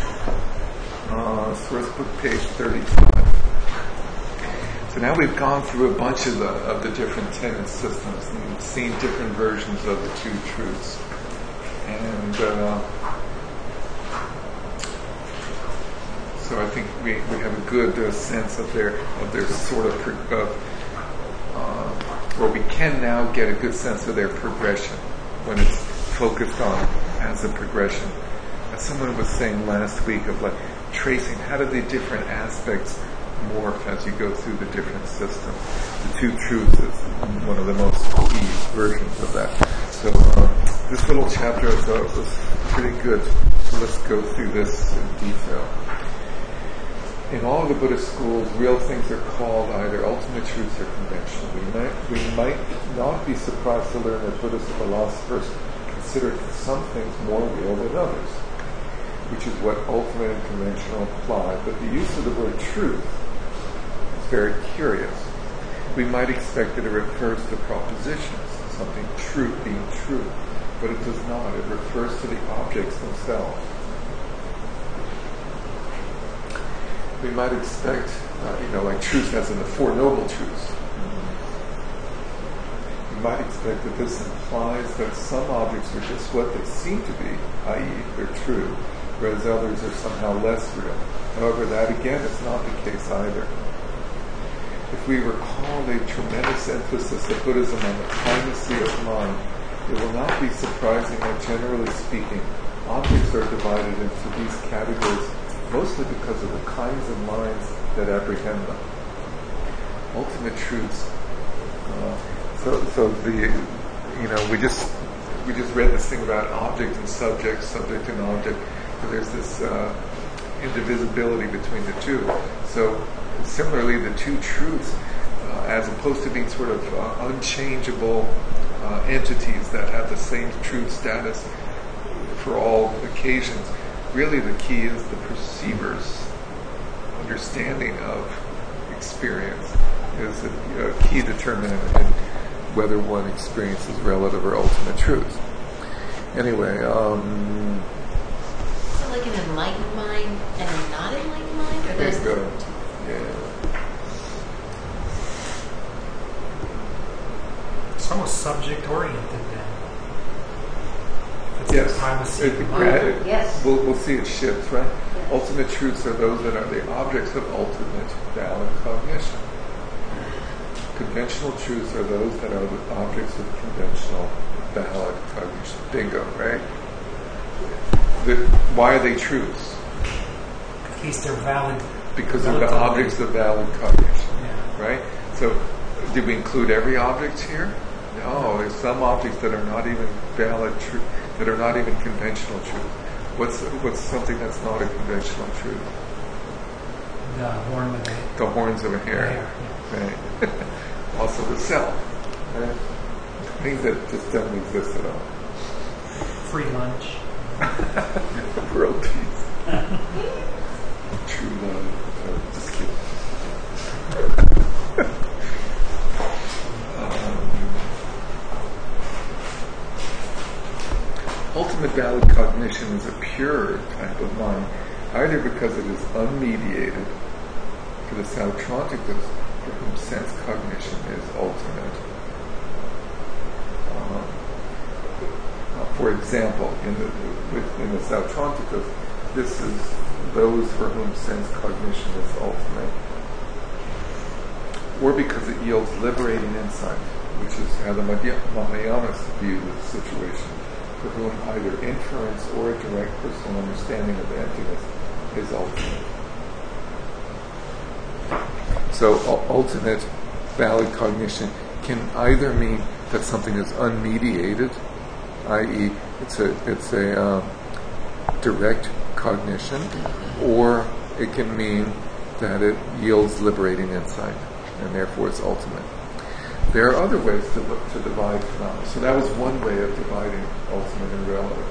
source book page 35. So now we've gone through a bunch of the different tenet systems and seen different versions of the two truths. And so I think we have a good sense of their sort of or we can now get a good sense of their progression when it's focused on as a progression. As someone was saying last week of like tracing how do the different aspects morph as you go through the different systems. The two truths is one of the most key versions of that. So this little chapter I thought was pretty good. So let's go through this in detail. In all of the Buddhist schools, real things are called either ultimate truths or conventional. We might not be surprised to learn that Buddhist philosophers consider some things more real than others, which is what ultimate and conventional imply. But the use of the word truth is very curious. We might expect that it refers to propositions, something true being true, but it does not. It refers to the objects themselves. We might expect, like truth as in the Four Noble Truths. We might expect that this implies that some objects are just what they seem to be, i.e. they're true, whereas others are somehow less real. However, that again is not the case either. If we recall the tremendous emphasis of Buddhism on the primacy of mind, it will not be surprising that, generally speaking, objects are divided into these categories mostly because of the kinds of minds that apprehend them. Ultimate truths. We just read this thing about object and subject and object. So there's this indivisibility between the two. So similarly, the two truths, as opposed to being sort of unchangeable entities that have the same truth status for all occasions, really the key is the perceiver's understanding of experience is a key determinant in whether one experience is relative or ultimate truth. Anyway, So like an enlightened mind and a not enlightened mind? Or there those you go. Yeah. It's almost subject-oriented then. If it's Yes. the primacy of the It- mind. Yes. We'll see it shifts, right? Yes. Ultimate truths are those that are the objects of ultimate valid cognition. Conventional truths are those that are the objects of conventional valid cognition. Bingo, right? Why are they truths? In case they're valid. Because they're the relatively. objects of valid cognition, Yeah. right? So, did we include every object here? No, there's some objects that are not even valid truth, that are not even conventional truth. What's something that's not a conventional truth? The horn with The horns of a hare. hair. Right. Also the cell. Right? Things that just don't exist at all. Free lunch. World peace. True love. Just kidding. Ultimate valid cognition is a pure type of mind, either because it is unmediated, for the Sautranticus, for whom sense cognition is ultimate. For example, in the Sautranticus, this is those for whom sense cognition is ultimate, or because it yields liberating insight, which is how the Mahayanas view the situation, for whom either inference or a direct personal understanding of emptiness is ultimate. So ultimate valid cognition can either mean that something is unmediated, i.e., it's a direct cognition, or it can mean that it yields liberating insight, and therefore it's ultimate. There are other ways to divide phenomena. So that was one way of dividing ultimate and relative.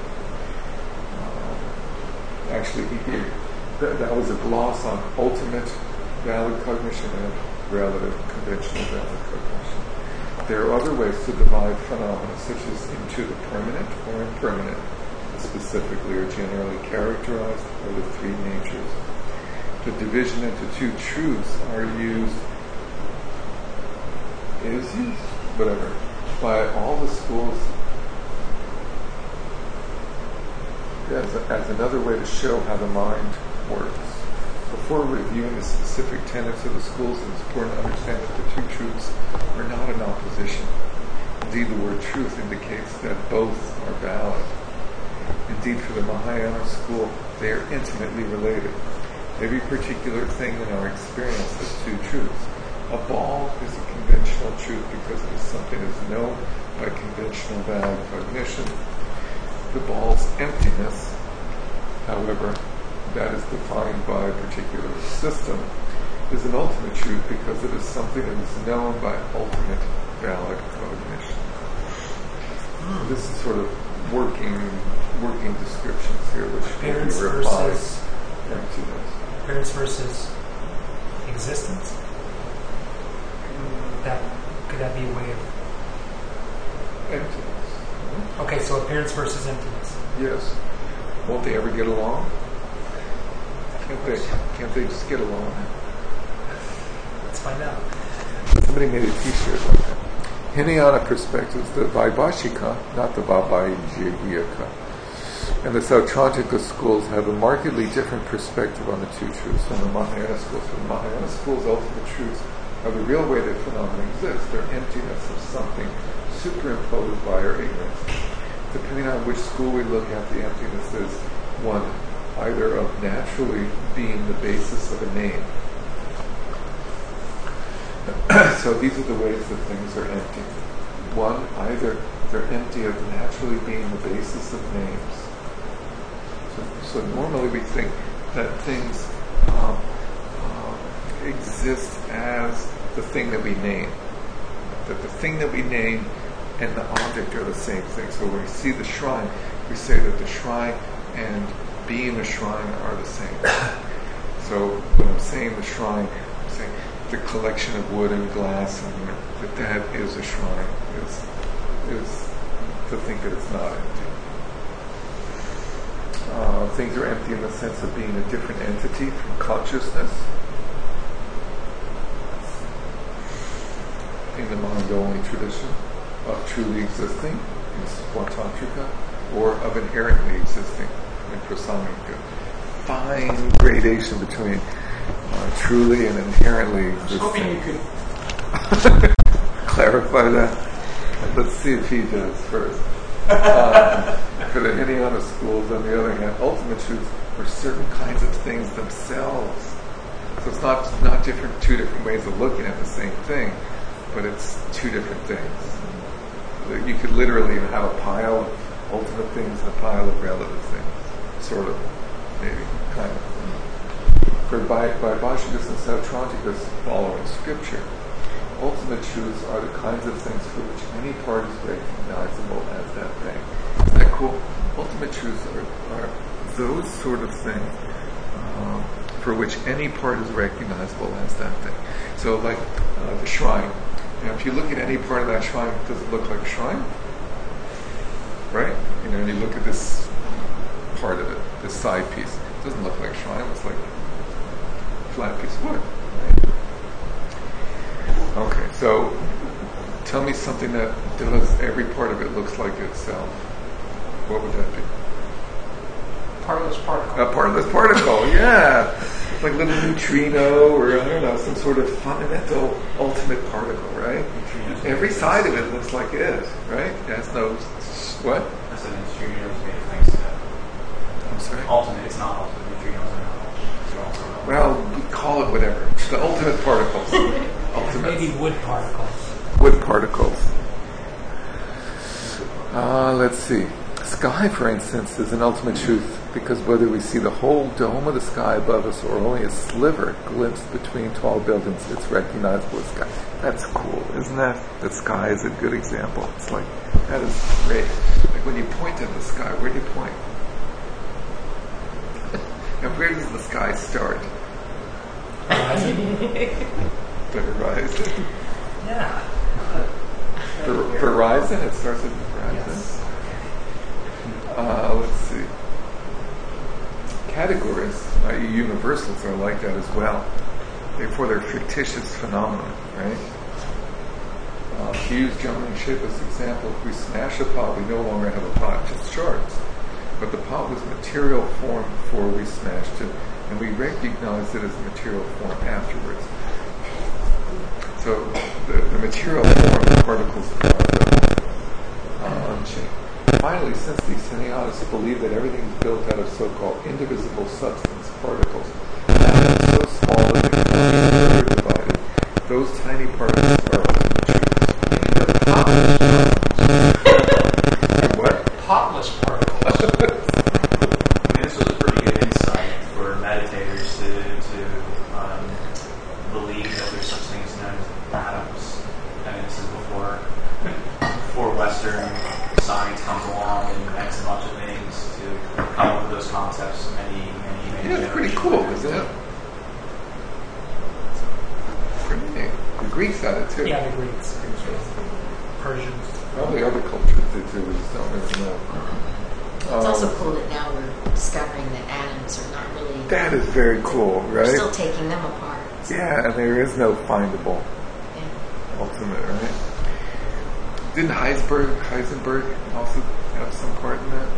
Actually, he gave that was a gloss on ultimate valid cognition and relative conventional valid cognition. There are other ways to divide phenomena, such as into the permanent or impermanent, specifically or generally characterized by the three natures. The division into two truths is used, whatever, by all the schools as another way to show how the mind works. Before reviewing the specific tenets of the schools, it is important to understand that the two truths are not in opposition. Indeed, the word truth indicates that both are valid. Indeed, for the Mahayana school, they are intimately related. Every particular thing in our experience has two truths. A ball is a conventional truth because it is something that is known by conventional valid cognition. The ball's emptiness, however, that is defined by a particular system, is an ultimate truth because it is something that is known by ultimate valid cognition. This is sort of working descriptions here, which Appearance versus emptiness. Appearance versus existence. Could that be a way of Emptiness. Okay, so appearance versus emptiness. Yes. Won't they ever get along? Can't they just get along? Let's find out. Somebody made a t-shirt like that. Hinayana perspectives, the Vaibhashika, not the Vaibhajika, and the Sautrantika schools have a markedly different perspective on the two truths from the Mahayana schools. For the Mahayana schools, ultimate truths are the real way that phenomena exist. They're emptiness of something superimposed by our ignorance. Depending on which school we look at, the emptiness is one, either of naturally being the basis of a name. So these are the ways that things are empty. One, either they're empty of naturally being the basis of names. So normally we think that things exist as the thing that we name. That the thing that we name and the object are the same thing. So when we see the shrine, we say that the shrine and being a shrine are the same. So when I'm saying the shrine, I'm saying the collection of wood and glass, and that is a shrine, is to think that it's not empty. Things are empty in the sense of being a different entity from consciousness. In the Mongolian tradition of truly existing in Swatantrika, or of inherently existing in Prasamika. Fine gradation between truly and inherently existing. I was hoping you could clarify that. Let's see if he does first. For the Hinayana schools, on the other hand, ultimate truths are certain kinds of things themselves. So it's not two different ways of looking at the same thing, but it's two different things. You could literally have a pile of ultimate things and a pile of relative things. Sort of, maybe, kind of. For Vaibhashikas and Sautrantikas following scripture, ultimate truths are the kinds of things for which any part is recognizable as that thing. Isn't that cool? Ultimate truths are those sort of things for which any part is recognizable as that thing. So like the shrine. If you look at any part of that shrine, does it look like a shrine? Right? And you look at this part of it, this side piece. It doesn't look like a shrine, it's like a flat piece of wood. Right? Okay, so tell me something that does every part of it looks like itself. What would that be? partless particle. A partless particle, yeah. Like a little neutrino or, I don't know, some sort of fundamental ultimate particle, right? Every side of it looks like it is, right? It has no... What? I said neutrinos made of things that... I'm sorry? Ultimate, it's not ultimate. Neutrinos are not ultimate. They're also relevant. Well, we call it whatever. The ultimate particles. Ultimate. Maybe wood particles. with particles. Let's see. Sky, for instance, is an ultimate truth because whether we see the whole dome of the sky above us or only a sliver glimpsed between tall buildings, it's recognizable as sky. That's cool, isn't that? That sky is a good example. It's like, that is great. Like when you point at the sky, where do you point? And where does the sky start? The horizon. Yeah. Horizon? It starts at the horizon? Yes. Let's see. Categories, i.e. universals, are like that as well. Therefore, they're fictitious phenomena, right? To use jumping ship as an example, if we smash a pot, we no longer have a pot, just shards. But the pot was material form before we smashed it, and we recognized it as material form afterwards. So the material form of particles are unchanged. Finally, since the semiotists believe that everything is built out of so-called indivisible substance particles, atoms so small that they cannot be further divided, those tiny particles are ultimate truths. What? Potless particles. I mean, this was a pretty good insight for meditators to believe that there's such things known as atoms. I mean, this is before Western science comes along and invents a bunch of things to come up with those concepts. Many Yeah, it's pretty cool, isn't it? Pretty neat. The Greeks had it too. Yeah, the Greeks. Persians. Probably other cultures did too, we just don't really know. It's also cool that now we're discovering that atoms are not really... That is very cool, We're right? still taking them apart. So, Yeah, and there is no findable yeah. ultimate, right? Didn't Heisenberg also have some part in that?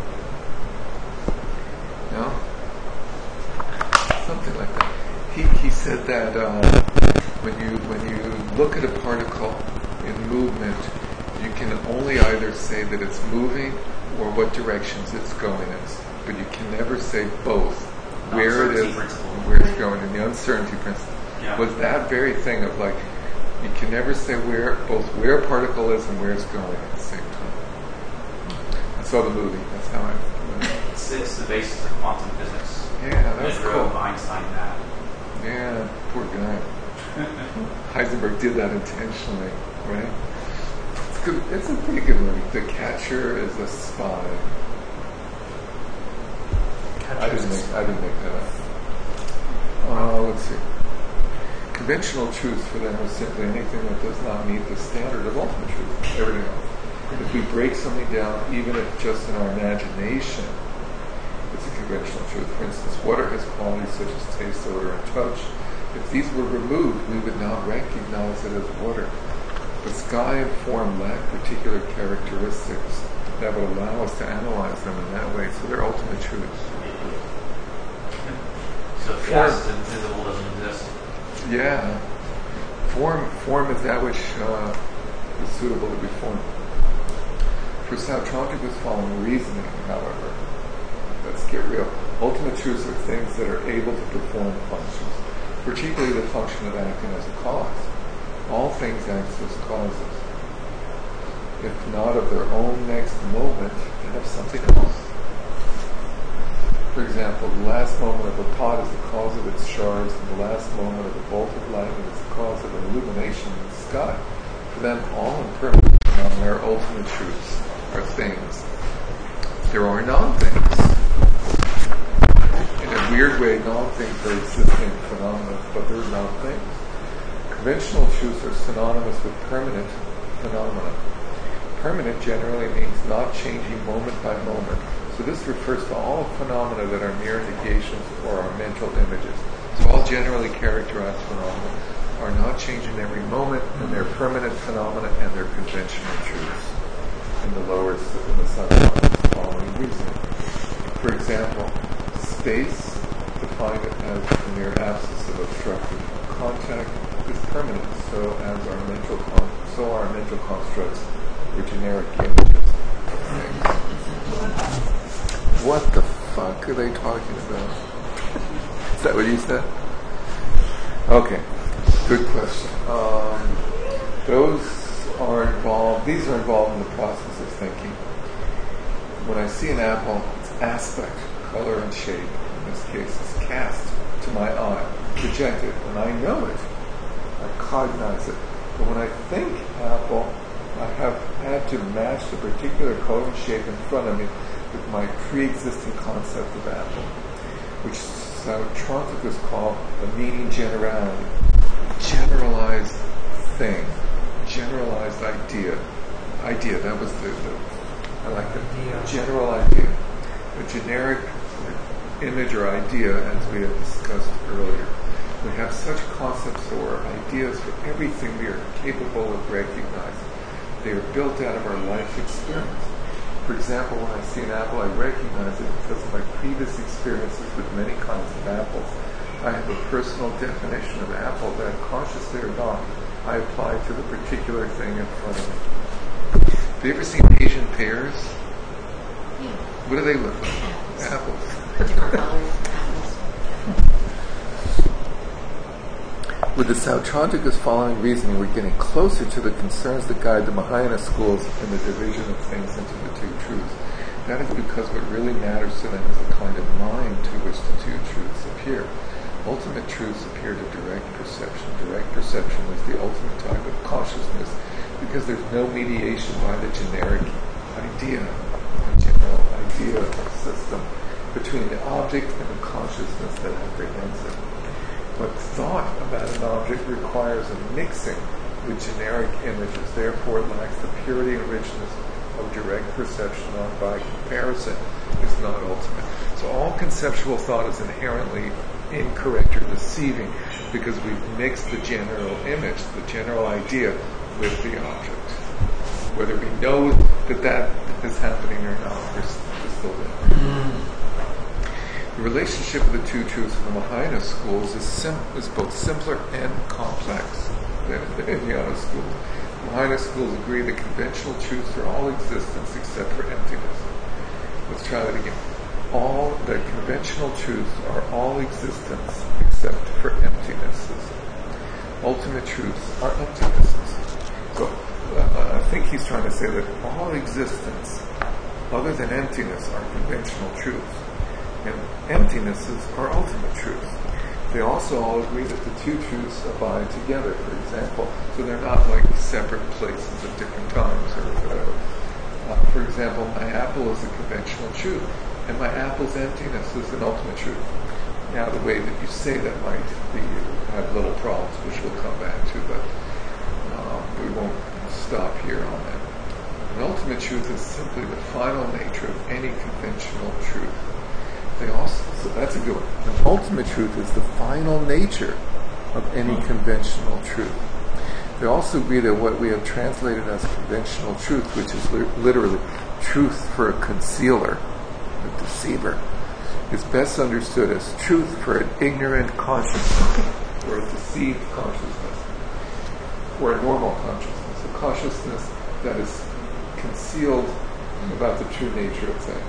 No? Something like that. He said that when you look at a particle in movement, you can only either say that it's moving or what directions it's going in, but you can never say both, where it is and where it's going. And the uncertainty principle was that very thing of like, you can never say both where a particle is and where it's going at the same time. I saw the movie. That's how I. It's the basis of quantum physics. Yeah, that's drove cool. Einstein mad. Yeah, poor guy. Heisenberg did that intentionally, right? It's good. It's a pretty good movie. The Catcher is a Spy. I didn't make that up. Let's see. Conventional truth for them is simply anything that does not meet the standard of ultimate truth. Everything else. If we break something down, even if just in our imagination, it's a conventional truth. For instance, water has qualities such as taste, odor, and touch. If these were removed, we would not recognize it as water. But sky and form lack particular characteristics that would allow us to analyze them in that way. So they're ultimate truths. So if gas is invisible, doesn't exist. Yeah. Form is that which is suitable to be formed. For Sautrantic was following reasoning, however. Let's get real. Ultimate truths are things that are able to perform functions, particularly the function of acting as a cause. All things act as causes. If not of their own next moment, they have something else. For example, the last moment of a pot is the cause of its shards, and the last moment of a bolt of lightning is the cause of an illumination in the sky. For them, all impermanent phenomena are ultimate truths, are things. There are non-things. In a weird way, non-things are existing phenomena, but they're non-things. Conventional truths are synonymous with permanent phenomena. Permanent generally means not changing moment by moment. So this refers to all phenomena that are mere negations or are mental images. So all generally characterized phenomena are not changing every moment, and they're permanent phenomena, and they're conventional truths. In the subconscious following reasoning. For example, space, defined as the mere absence of obstructive contact, is permanent. So are mental constructs or generic images of things. What the fuck are they talking about? Is that what you said? Okay, good question. Those these are involved in the process of thinking. When I see an apple, its aspect, color, and shape, in this case, is cast to my eye, projected, and I know it. I cognize it. But when I think apple, I have had to match the particular color and shape in front of me with my pre-existing concept of apple, which Sautranticus called the meaning generality. Generalized thing, generalized idea. That was I like the general idea. A generic image or idea, as we have discussed earlier. We have such concepts or ideas for everything we are capable of recognizing. They are built out of our life experience. For example, when I see an apple, I recognize it because of my previous experiences with many kinds of apples. I have a personal definition of apple that, consciously or not, I apply to the particular thing in front of me. Have you ever seen Asian pears? Yeah. What do they look like? Apples. Different colors, apples. With the Sautranticus following reasoning, we're getting closer to the concerns that guide the Mahayana schools in the division of things into the two truths. That is because what really matters to them is the kind of mind to which the two truths appear. Ultimate truths appear to direct perception. Direct perception is the ultimate type of consciousness because there's no mediation by the generic idea, the general idea system, between the object and the consciousness that apprehends it. But thought about an object requires a mixing with generic images. Therefore, it lacks the purity and richness of direct perception, and by comparison is not ultimate. So all conceptual thought is inherently incorrect or deceiving because we've mixed the general image, the general idea, with the object. Whether we know that is happening or not, we're still there. The relationship of the two truths in the Mahayana schools is both simpler and complex than the Vijnana schools. The Mahayana schools agree that conventional truths are all existence except for emptiness. Let's try that again. All the conventional truths are all existence except for emptinesses. Ultimate truths are emptinesses. So I think he's trying to say that all existence, other than emptiness, are conventional truths. And emptinesses are ultimate truths. They also all agree that the two truths abide together, for example. So they're not like separate places at different times or whatever. For example, my apple is a conventional truth, and my apple's emptiness is an ultimate truth. Now, the way that you say that might be have little problems, which we'll come back to, but we won't stop here on that. An ultimate truth is simply the final nature of any conventional truth. So that's a good one. An ultimate truth is the final nature of any conventional truth. They also agree that what we have translated as conventional truth, which is literally truth for a concealer, a deceiver, is best understood as truth for an ignorant consciousness, or a deceived consciousness, or a normal consciousness, a consciousness that is concealed about the true nature of things.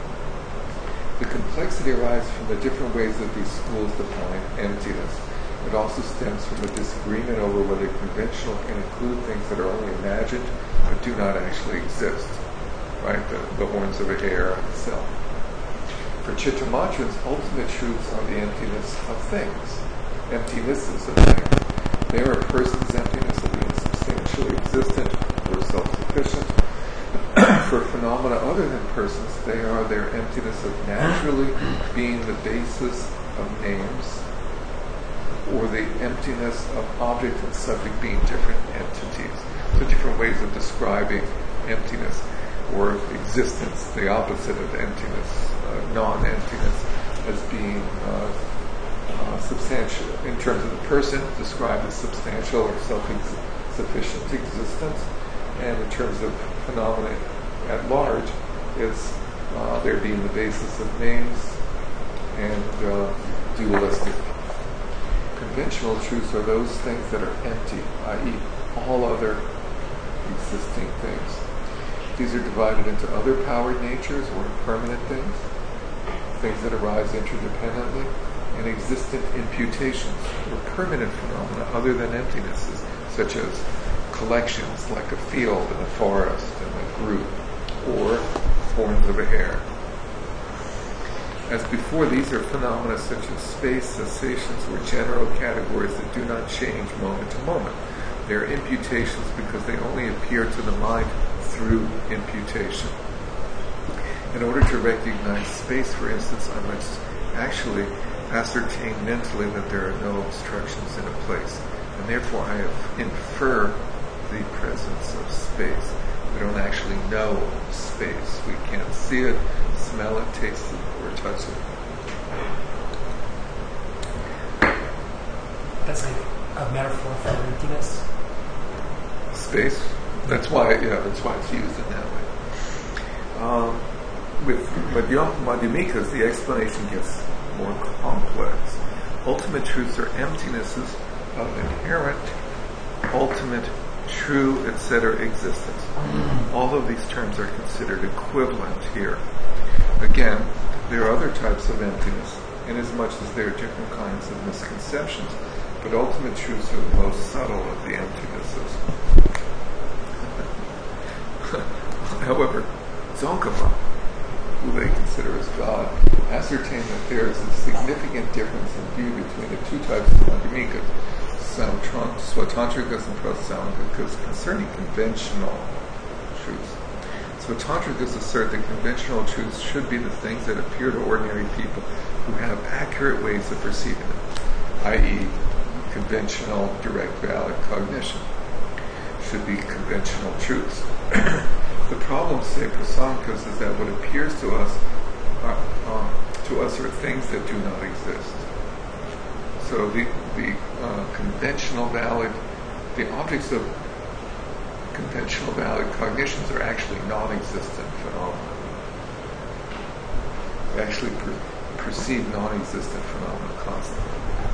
The complexity arises from the different ways that these schools define emptiness. It also stems from a disagreement over whether conventional can include things that are only imagined but do not actually exist, right? The horns of a hare and the cell. For Chittamatrans, ultimate truths are the emptiness of things, emptinesses of things. They are a person's emptiness of being substantially existent or self-sufficient. For phenomena other than persons, they are their emptiness of naturally being the basis of names, or the emptiness of object and subject being different entities. So different ways of describing emptiness or existence, the opposite of emptiness, non-emptiness, as being substantial. In terms of the person, described as substantial or self-sufficient existence, and in terms of phenomena at large, is there being the basis of names and dualistic. Conventional truths are those things that are empty, i.e., all other existing things. These are divided into other powered natures or impermanent things that arise interdependently, and existent imputations or permanent phenomena other than emptinesses, such as collections like a field and a forest and a group, or horns of a hare. As before, these are phenomena such as space, cessations, or general categories that do not change moment to moment. They are imputations because they only appear to the mind through imputation. In order to recognize space, for instance, I must actually ascertain mentally that there are no obstructions in a place, and therefore I infer the presence of space. We don't actually know space. We can't see it, smell it, taste it, or touch it. That's like a metaphor for emptiness. Space. That's why it's used in that way. With Madhyamikas, the explanation gets more complex. Ultimate truths are emptinesses of inherent, ultimate, true, etc. existence. All of these terms are considered equivalent here. Again, there are other types of emptiness, inasmuch as there are different kinds of misconceptions, but ultimate truths are the most subtle of the emptinesses. However, Tsongkhapa, who they consider as God, ascertained that there is a significant difference in view between the two types of Madhyamikas, Swatantrikas and Prasangikas, concerning conventional truths. Swatantrikas assert that conventional truths should be the things that appear to ordinary people who have accurate ways of perceiving them, i.e., conventional, direct, valid cognition should be conventional truths. The problem, say Prasangikas, is that what appears to us are things that do not exist. So the conventional valid, the objects of conventional valid cognitions are actually non-existent phenomena. We actually perceive non-existent phenomena constantly.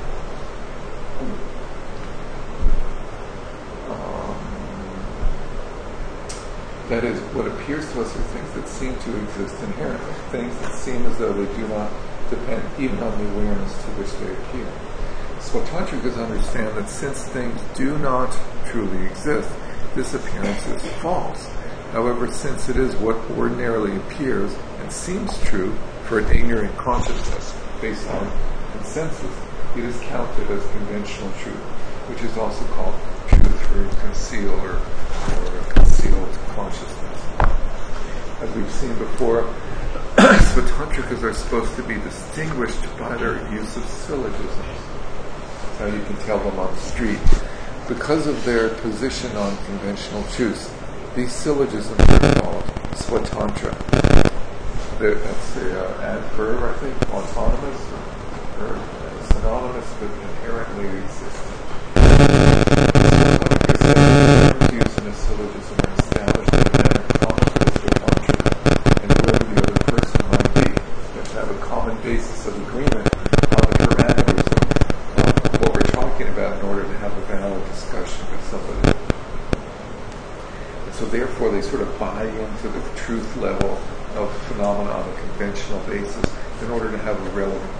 That is, what appears to us are things that seem to exist inherently, things that seem as though they do not depend even on the awareness to which they appear. Swatantrikas understand that since things do not truly exist, this appearance is false. However, since it is what ordinarily appears and seems true for an ignorant consciousness based on consensus, it is counted as conventional truth, which is also called truth for concealed or concealed consciousness. As we've seen before, Swatantrikas are supposed to be distinguished by their use of syllogisms. That's how you can tell them on the street. Because of their position on conventional truths, these syllogisms are called Swatantra. That's the adverb, I think, autonomous, or synonymous with inherently existent. Used in a syllogism are established in a manner common to the Swatantra and whoever the other person might be. You have to have a common basis of agreement on the parameters of what we're talking about in order to have a valid discussion with somebody. And so therefore they sort of buy into the truth level of phenomena on a conventional basis in order to have a relevant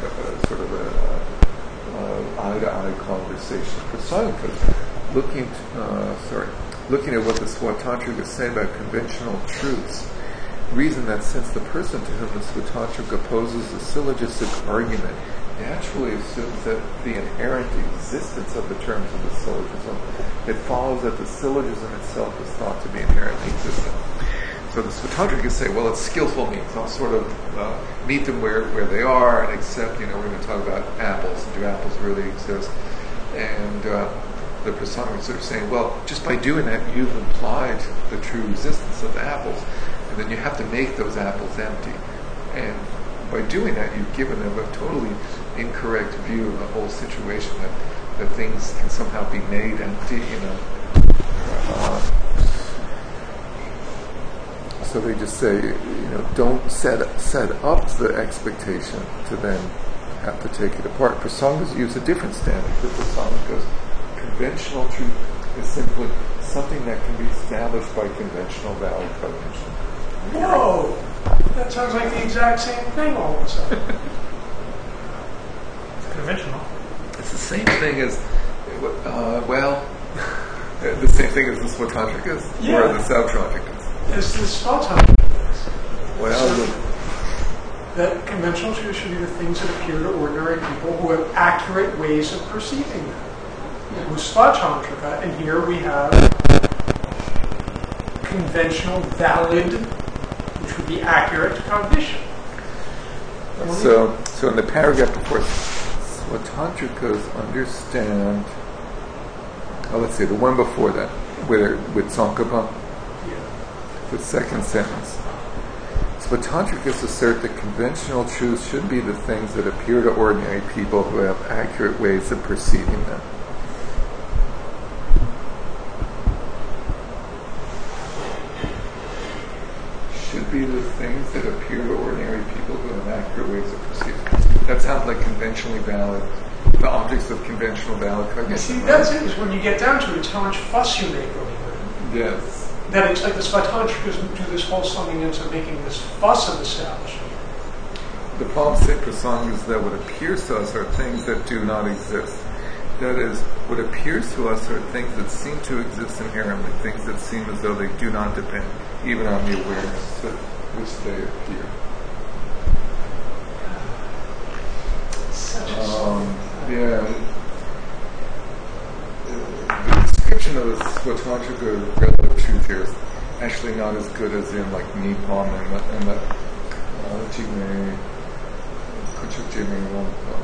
eye-to-eye conversation. Prasangikas, looking at what the Swatantrikas say about conventional truths, reason that since the person to whom the Swatantrika poses a syllogistic argument naturally assumes that the inherent existence of the terms of the syllogism, it follows that the syllogism itself is thought to be inherently existent. So the Swatantrikas say, well, it's skillful means. I'll sort of meet them where they are and accept, we're going to talk about apples, and do apples really exist? And the Prasangikas are saying, well, just by doing that, you've implied the true existence of the apples, and then you have to make those apples empty. And by doing that, you've given them a totally incorrect view of the whole situation, that things can somehow be made empty, So they just say, don't set up the expectation to then have to take it apart. Prasangikas use a different standard for Prasangikas. Conventional truth is simply something that can be established by conventional valid cognition. Whoa! That sounds like the exact same thing all of a sudden. It's conventional. It's the same thing as, The same thing as the Swatantrikas? Yeah. Or the Sautantrikas? As the Swatantrikas. Well, That conventional truths should be the things that appear to ordinary people who have accurate ways of perceiving them. Svatantrika, and here we have conventional, valid, which would be accurate cognition. so in the paragraph before, Swatantrikas understand. Oh, let's see, the one before that, with Tsongkhapa, the second sentence. Swatantrikas assert that conventional truths should be the things that appear to ordinary people who have accurate ways of perceiving them. Should be the things that appear to ordinary people who have accurate ways of perceiving them. That sounds like conventionally valid. The objects of conventional valid cognition. See, that's it, is when you get down to it, it's how much fuss you make over it. Yes. That it's like the Svatantrikas do this whole something ends up making this fuss of establishment. The problem, say, Prasanga, is that what appears to us are things that do not exist. That is, what appears to us are things that seem to exist inherently, things that seem as though they do not depend even on the awareness to which they appear. The description of the Swatantrika relative truth here is actually not as good as in like Nippon and the Jigme Kuchuk-Jigme Wongpo.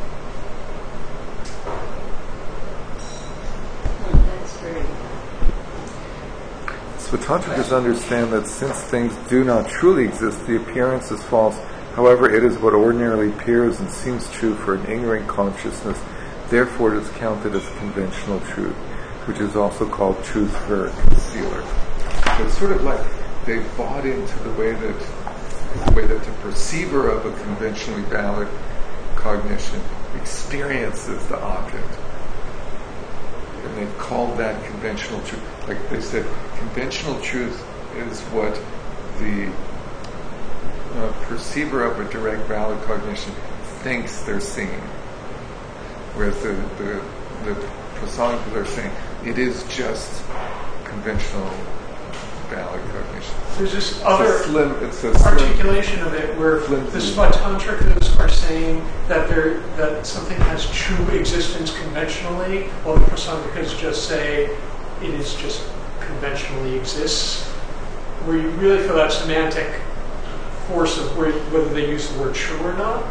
That's very Swatantrikas understand that since things do not truly exist, the appearance is false. However, it is what ordinarily appears and seems true for an ignorant consciousness. Therefore, it is counted as conventional truth, which is also called truth for a concealer. So it's sort of like they bought into the way that the perceiver of a conventionally valid cognition experiences the object. And they've called that conventional truth. Like they said, conventional truth is what the perceiver of a direct valid cognition thinks they're seeing. Whereas the Prasangas are saying it is just conventional valid cognition. There's this other It's a articulation of it where flimsy. the Svatantrikas are saying that something has true existence conventionally, while the Prasangas just say it is just conventionally exists. Where you really feel that semantic force of whether they use the word true or not.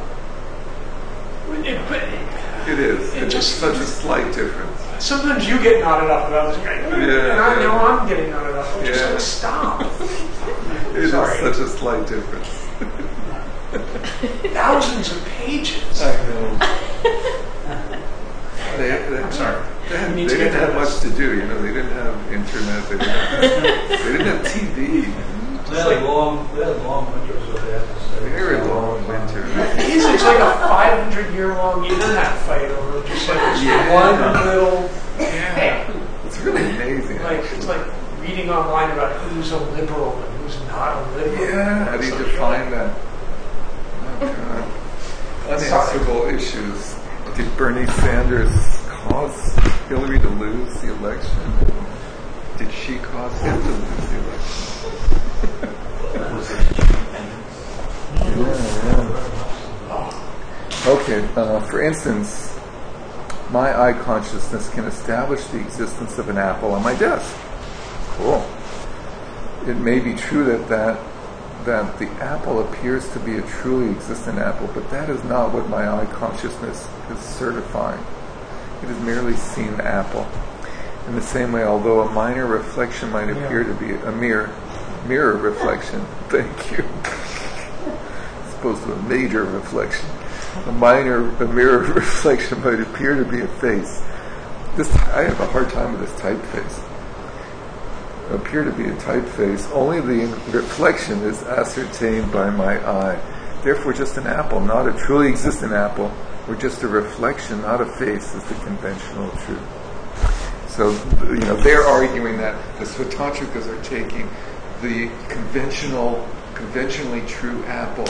It is. It's just such a slight difference. Sometimes you get knotted up about this guy, and I know I'm getting knotted up. I'm just Yeah. like, stop. It is Sorry. such a slight difference. Thousands of pages. I know. I'm sorry. They need to didn't get have to much this. to do. They didn't have internet. They didn't have TV. They had long winters of that. Very long winter. It's like a 500-year-long internet fight over just like this one little thing. It's really amazing. Like it's like reading online about who's a liberal and who's not a liberal. Yeah, how do you define that? Oh, God. Unanswerable issues. Did Bernie Sanders cause Hillary to lose the election? Did she cause him to lose the election? Okay, for instance, my eye consciousness can establish the existence of an apple on my desk. Cool. It may be true that the apple appears to be a truly existent apple, but that is not what my eye consciousness is certifying. It has merely seen the apple. In the same way, although a minor reflection might appear to be a mirror reflection, thank you, as opposed to a major reflection. A mirror reflection might appear to be a face. I have a hard time with this typeface. Appear to be a typeface. Only the reflection is ascertained by my eye. Therefore, just an apple, not a truly existent apple, or just a reflection, not a face, is the conventional truth. So, they're arguing that the Svatantrikas are taking the conventionally true apple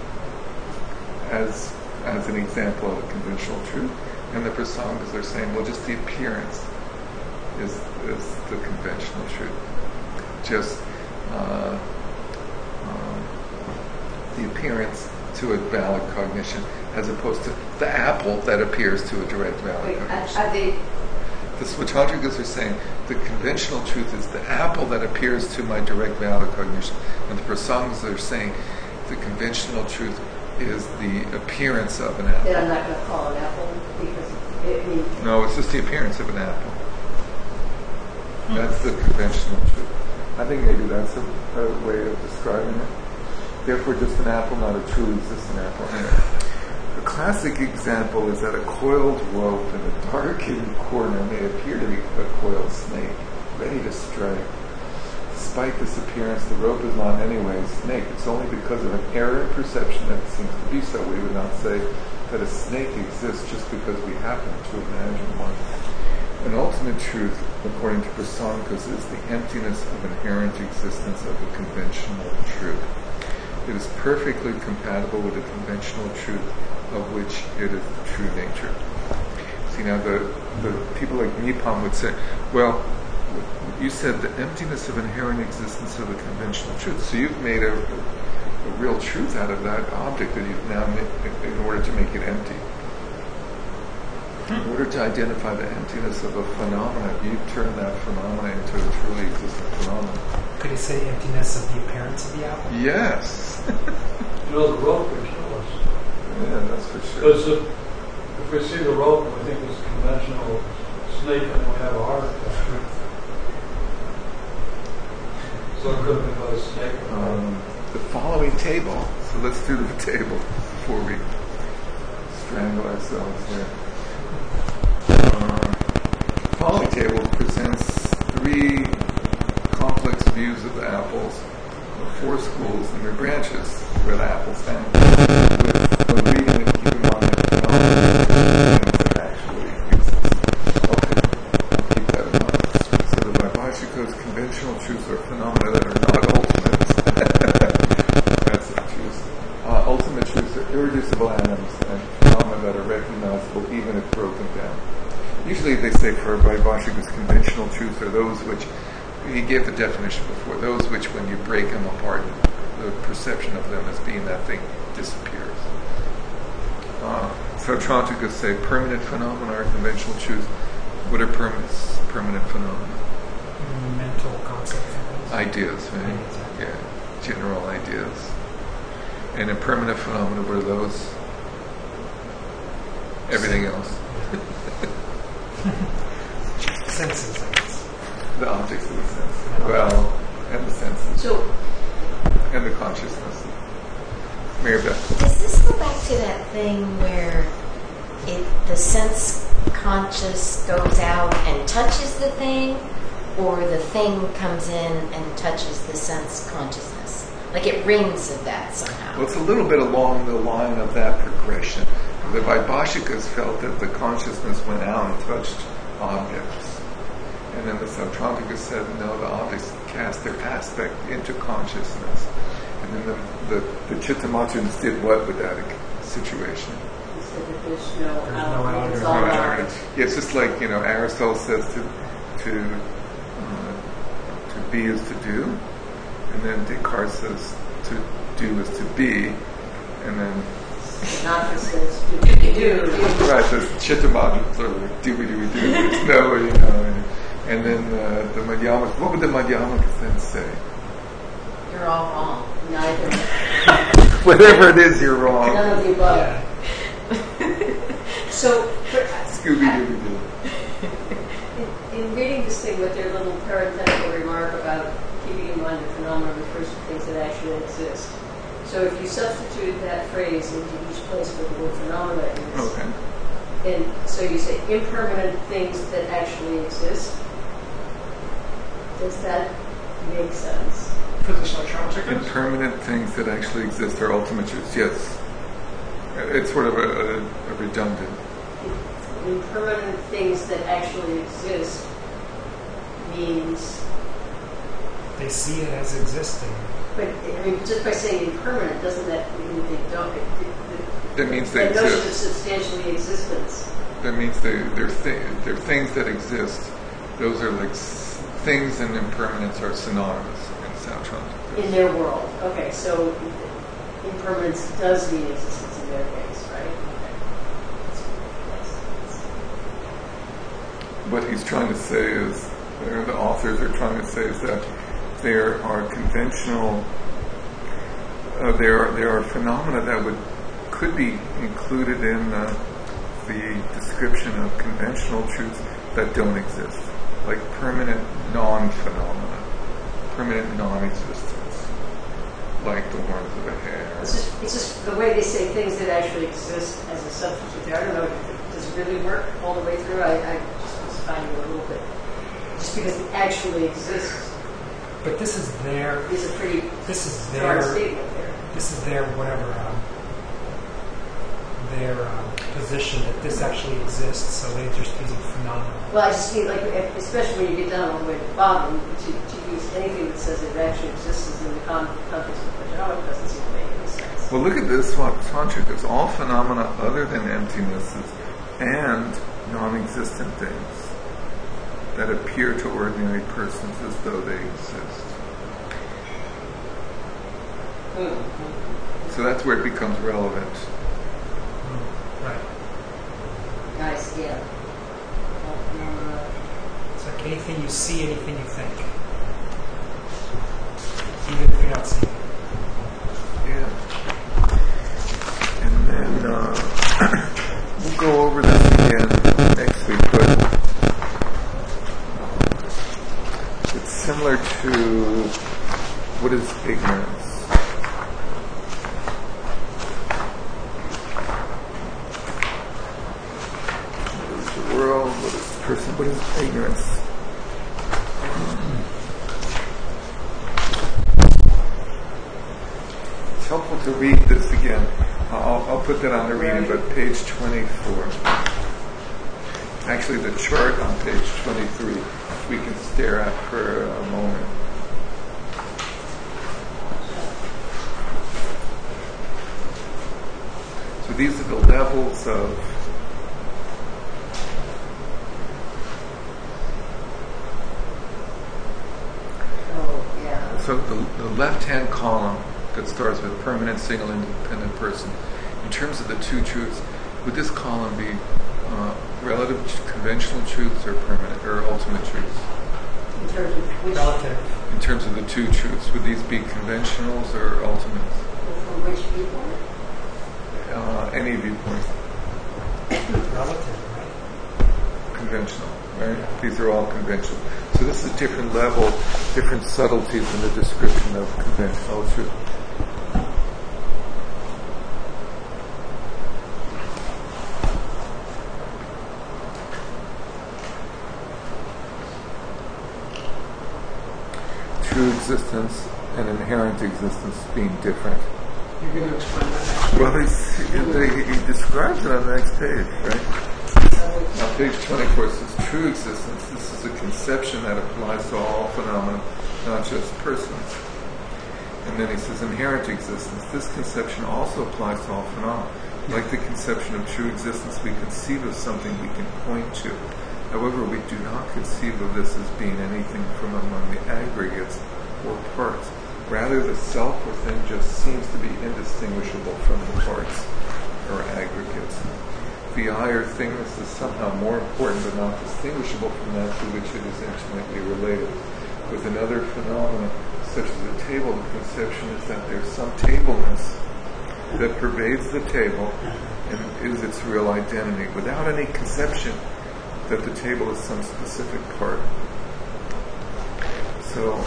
as an example of a conventional truth, and the Prasangas are saying, well, just the appearance is the conventional truth. Just the appearance to a valid cognition, as opposed to the apple that appears to a direct valid cognition. Are they? The Swatantrikas are saying the conventional truth is the apple that appears to my direct valid cognition, and the Prasangas are saying the conventional truth is the appearance of an apple. That I'm not going to call an apple because it means. No, it's just the appearance of an apple. That's the conventional truth. I think maybe that's a way of describing it. Therefore, just an apple, not a truly existent apple. Anyway. A classic example is that a coiled rope in a dark hidden corner may appear to be a coiled snake, ready to strike. Despite this appearance, the rope is not in any way a snake. It's only because of an error in perception that it seems to be so. We would not say that a snake exists just because we happen to imagine one. An ultimate truth, according to Prasangas, is the emptiness of inherent existence of a conventional truth. It is perfectly compatible with the conventional truth of which it is the true nature. See, now the people like Nipam would say, well, you said the emptiness of inherent existence of a conventional truth. So you've made a real truth out of that object that you've now made in order to make it empty. In order to identify the emptiness of a phenomena, you turn that phenomena into a truly existent phenomenon. Could you say emptiness of the appearance of the apple? Yes. The rope would kill us. Yeah, that's for sure. Because if we see the rope and we think it's a conventional snake, then we have a heart attack. So it could be about a snake. The following table. So let's do the table before we strangle ourselves here. The following table presents 3 complex views of the apples of 4 schools and their branches where the apples stand. When reading it, keep in mind that phenomena actually exist. Okay, keep that in mind. So the Vaibhashika's conventional truths are phenomena that are not ultimate. That's the truth. Ultimate truths are irreducible atoms and phenomena that are recognizable even if broken down. Usually they say for Vaibhashika's conventional truths are those which, he gave the definition before, those which when you break them apart, the perception of them as being that thing disappears. So Trantikas say permanent phenomena are conventional truths. What are permanent phenomena? Mental concepts. Ideas, right? Yeah, general ideas. And impermanent phenomena, what are those? Everything else. Senses, I guess. The objects of the sense. Well, and the senses. So, and the consciousness. Mary Beth. Does this go back to that thing where the sense conscious goes out and touches the thing, or the thing comes in and touches the sense consciousness? Like it rings of that somehow. Well, it's a little bit along the line of that progression. The Vaibhashikas felt that the consciousness went out and touched objects. And then the Sautrantikas said, no, the objects cast their aspect into consciousness. And then the Chittamatrins did what with that situation? he said that there's no outer. it's all out. Yeah, it's just like, Aristotle says to be is to do. And then Descartes says to do is to be. And then Not just says, do. right, the Chittamatrins are like, do. It's no, And then the Madhyamikas, what would the Madhyamikas then say? You're all wrong. Neither. Whatever it is, you're wrong. None of the above. Yeah. So, Scooby-Doo. in reading this thing with their little parenthetical remark about keeping in mind the phenomena refers to things that actually exist. So if you substitute that phrase into each place where the word phenomena is, Okay. and so you say impermanent things that actually exist, does that make sense? For the Sautrantikas? Impermanent things that actually exist are ultimate truths, yes. It's sort of a redundant. Impermanent things that actually exist means, They see it as existing. but just by saying impermanent, doesn't that mean they don't? That means they that notion of exist. substantially existence. That means they're things that exist Those are like things and impermanence are synonymous in Sautron. In their world. Okay, so impermanence does mean existence in their case, right? Okay. What he's trying to say is, or the authors are trying to say, is that there are conventional, there are phenomena that could be included in the description of conventional truths that don't exist, like permanent non-phenomena, permanent non-existence, like the horns of a hare. It's just the way they say things that actually exist as a substitute there. I don't know, does it really work all the way through? I just was finding it a little bit. Just because it actually exists But this is their is a pretty strong statement there. this is their whatever their position that this actually exists. So they're just using phenomena. Well, I just mean, like, especially when you get down all the way to the bottom, to use anything that says it actually exists in the context of Vajrayana doesn't seem to make any sense. Well, look at this what Tantra is. All phenomena other than emptinesses and non-existent things that appear to ordinary persons as though they exist. So that's where it becomes relevant. Right. Nice, yeah. It's like anything you see, anything you think, even if you're not seeing it. Yeah. And then we'll go over this again next week, but it's similar to what is ignorance. What is the world? What is the person? What is ignorance? It's helpful to read this again. I'll put that on the reading, but page 24. Actually, the chart on page 23, we can stare at for a moment. So these are the levels of So the left-hand column that starts with permanent, single, independent person, in terms of the two truths, would this column be relative to conventional truths or permanent or ultimate truths? In terms of which, Relative. In terms of the two truths, would these be conventionals or ultimates? from which viewpoint? Any viewpoint. Relative, right? Conventional, right? These are all conventional. So this is a different level, different subtleties in the description of conventional truth. True existence and inherent existence being different. You're going to explain that next week. Well, he describes it on the next page, right? Now, page 24 says, true existence. This is a conception that applies to all phenomena, not just persons. And then he says, inherent existence. This conception also applies to all phenomena. Like the conception of true existence, we conceive of something we can point to. However, we do not conceive of this as being anything from among the aggregates or parts. Rather, the self within just seems to be indistinguishable from the parts or aggregates. The I or thingness is somehow more important but not distinguishable from that to which it is intimately related. With another phenomenon, such as a table, the conception is that there's some tableness that pervades the table and is its real identity, without any conception that the table is some specific part. So,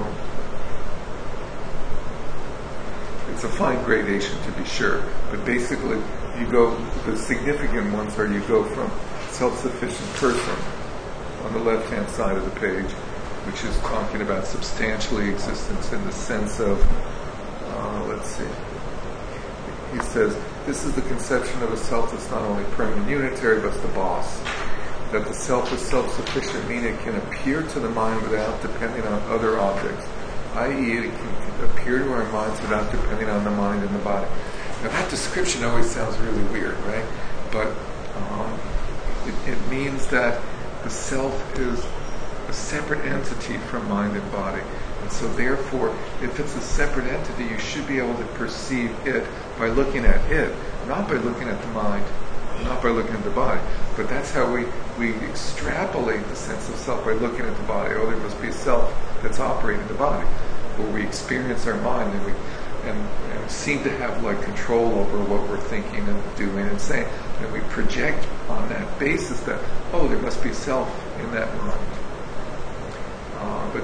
it's a fine gradation to be sure, but basically the significant ones are you go from self-sufficient person on the left-hand side of the page, which is talking about substantially existence in the sense of, let's see, he says, this is the conception of a self that's not only permanent unitary, but it's the boss. That the self is self-sufficient, meaning it can appear to the mind without depending on other objects, i.e. it can appear to our minds without depending on the mind and the body. Now that description always sounds really weird, right? But it means that the self is a separate entity from mind and body. And so therefore, if it's a separate entity, you should be able to perceive it by looking at it, not by looking at the mind, not by looking at the body. But that's how we extrapolate the sense of self, by looking at the body. Oh, there must be a self that's operating the body. Where we experience our mind and we seem to have like control over what we're thinking and doing and saying, and we project on that basis that, oh, there must be self in that mind. But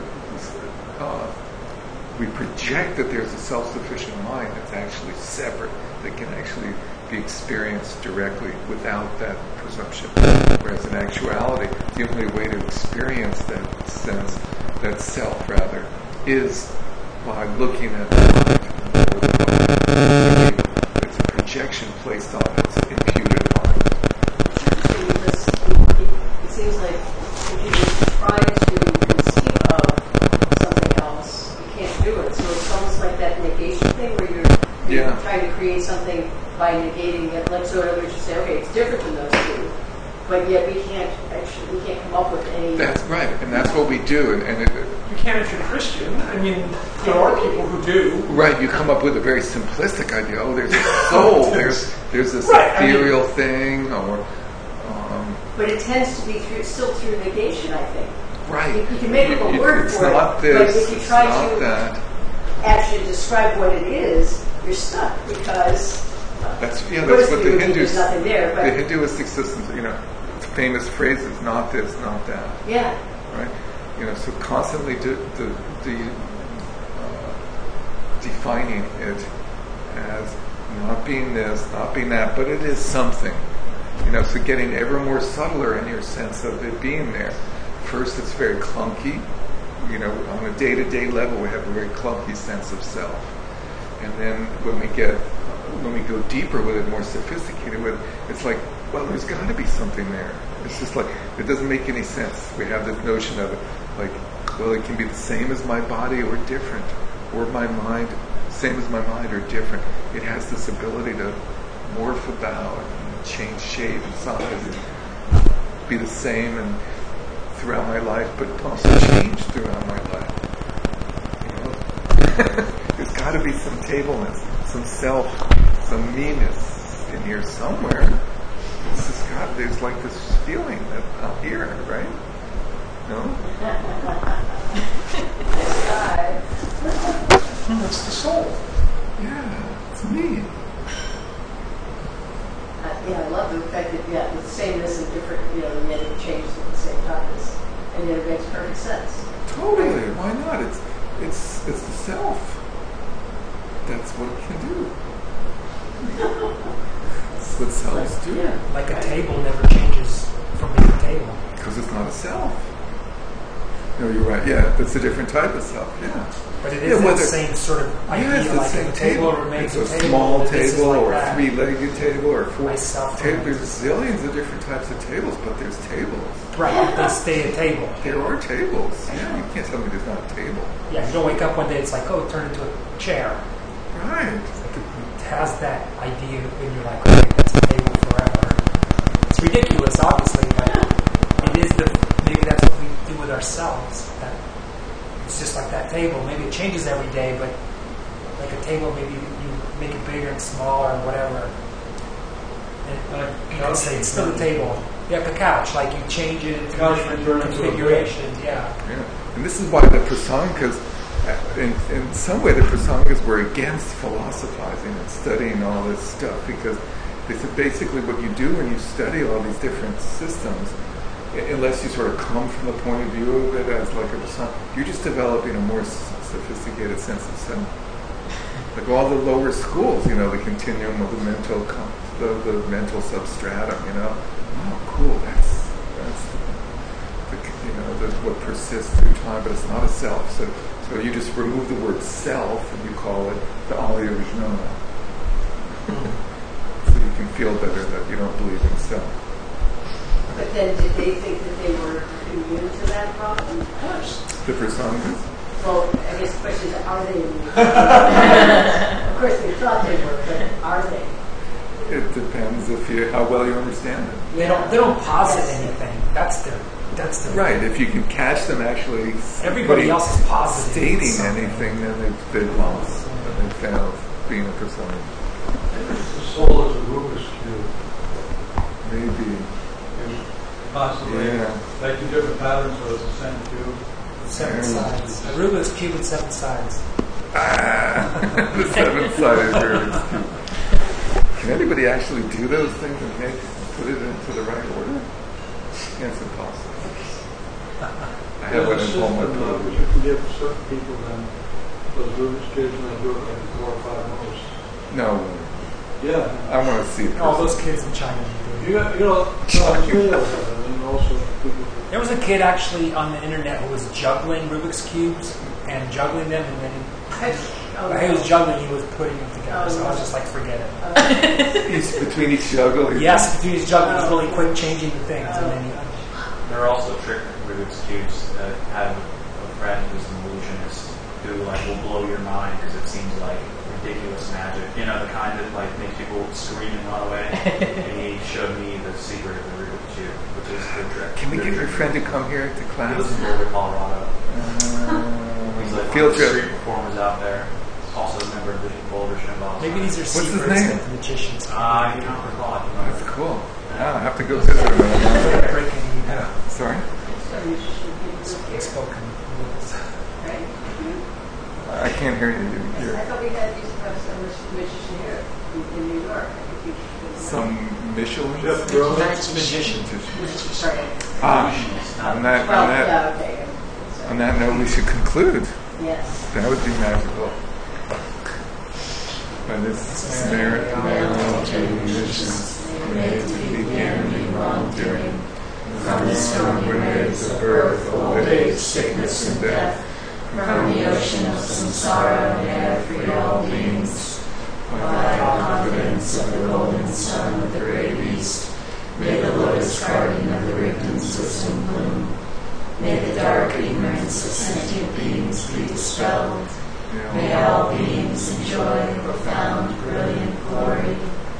we project that there's a self-sufficient mind that's actually separate, that can actually be experienced directly without that presumption. Whereas in actuality, the only way to experience that sense, that self rather, is by looking at the mind. It's a projection placed on its imputed mind. It seems like if you try to conceive of something else, you can't do it. So it's almost like that negation thing where you're trying to create something by negating it. Like, so in other words, you say, okay, it's different than those two, but yet we can't come up with any. That's right, and that's what we do. And you can't if you're Christian. I mean, there are people who do. Right, you come up with a very simplistic idea. Oh, there's a soul. there's this ethereal thing, or. But it tends to be still through negation, I think. Right. You can make up a word for it, but if you try to actually describe what it is, you're stuck because. That's what the Hindus. Nothing there, but the Hinduistic system, famous phrases: not this, not that. Yeah. Right. So constantly defining it as not being this, not being that, but it is something. So getting ever more subtler in your sense of it being there. First, it's very clunky. On a day-to-day level, we have a very clunky sense of self. And then when we go deeper with it, more sophisticated with it, it's like, well, there's got to be something there. It's just like, it doesn't make any sense. We have this notion of it, like, well, it can be the same as my body or different, or my mind, same as my mind or different. It has this ability to morph about and change shape and size and be the same and throughout my life, but also change throughout my life. There's got to be some tableness, some self, some meanness in here somewhere. There's like this feeling that I'm here, right? No? That's the soul. Yeah, it's me. I love the fact that the sameness and different, yet it changes at the same time, and yet it makes perfect sense. Totally. Why not? It's the self. That's what it can do. That's what selves do. Yeah. Like a table never changes from being a table. Because it's not a self. No, you're right. Yeah, that's a different type of self. Yeah. But it is the same sort of idea. It's the like same a table remains it's a a table. small table like or a that. three-legged table or four. Myself. There's zillions of different types of tables, but there's tables. Right, they stay a table. There are tables. Yeah, you can't tell me there's not a table. Yeah, you don't wake up one day, it's like, oh, it turned into a chair. Right. It's like it has that idea when you're like, okay, that's a table forever. It's ridiculous, obviously, but it is maybe that's what we do with ourselves. That it's just like that table. Maybe it changes every day, but like a table, maybe you make it bigger and smaller and whatever. And it's still a table. Yeah, like a couch, like you change it into different configurations. Yeah. And this is why the Prasangas, in some way, the Prasangas were against philosophizing and studying all this stuff, because they said basically what you do when you study all these different systems, unless you sort of come from the point of view of it as like a Prasanga, you're just developing a more sophisticated sense of self. Like all the lower schools, the continuum of the mental substratum, Oh, cool, that's what persists through time, but it's not a self. So you just remove the word self and you call it the Alaya Vijnana. So you can feel better that you don't believe in self. But then did they think that they were immune to that problem? Of course. The Prasangas? Well, I guess the question is, are they immune? Of course they thought they were, but are they? It depends how well you understand it. They don't posit anything. That's puts them. Right, if you can catch them actually Everybody else is positive. stating anything, then they've lost. They failed being a persona. The soul is a Rubik's Cube. Maybe. And constantly making different patterns, so it's the same cube. 7 sides. A Rubik's Cube with 7 sides. The 7-sided Rubik's Cube. Can anybody actually do those things and put it into the right order? It's impossible. I have one at home with but you can give certain people then those Rubik's Cubes and they do it like 4 or 5 moves. No. Yeah. I want to see it. All those kids in China. There's videos of it, and also people. There was a kid actually on the internet who was juggling Rubik's Cubes and juggling them, and then he was juggling, he was putting them together. So I was just like, forget it. Between each juggle? Yes, between each juggle, he was really quick changing the things. And then There are also trick Rubik's Cubes that have a friend who's an illusionist who like will blow your mind because it seems like ridiculous magic. You know, the kind that like makes people scream and run away. And he showed me the secret of the Rubik's Cube, which is the trick. Can we get your friend to come here to He class? lives in Boulder, Colorado. He's like Field one of the trip. street performers out there. Also a member of the Boulder Shambhala. maybe these are What's his secrets name? that the magicians I cannot recall. That's cool. I have to go visit him. breaking Sorry? So you should spoken rules. right? I can't hear you. I You're thought we had used to have some magician here in New York. I think you should. some Michelin? Jeff Grohl. Magician. Sorry. On Well, yeah, okay. on that note, we should conclude. Yes. That would be magical. By this merit of magicians, made to begin in wrongdoing, from the stormy waves of birth, old age, sickness, and death, from the ocean of samsara and air free all beings, by confidence of the golden sun of the great east, may the lotus garden of the ribbons system bloom. May the dark ignorance of sentient beings be dispelled. May all beings enjoy profound, brilliant glory.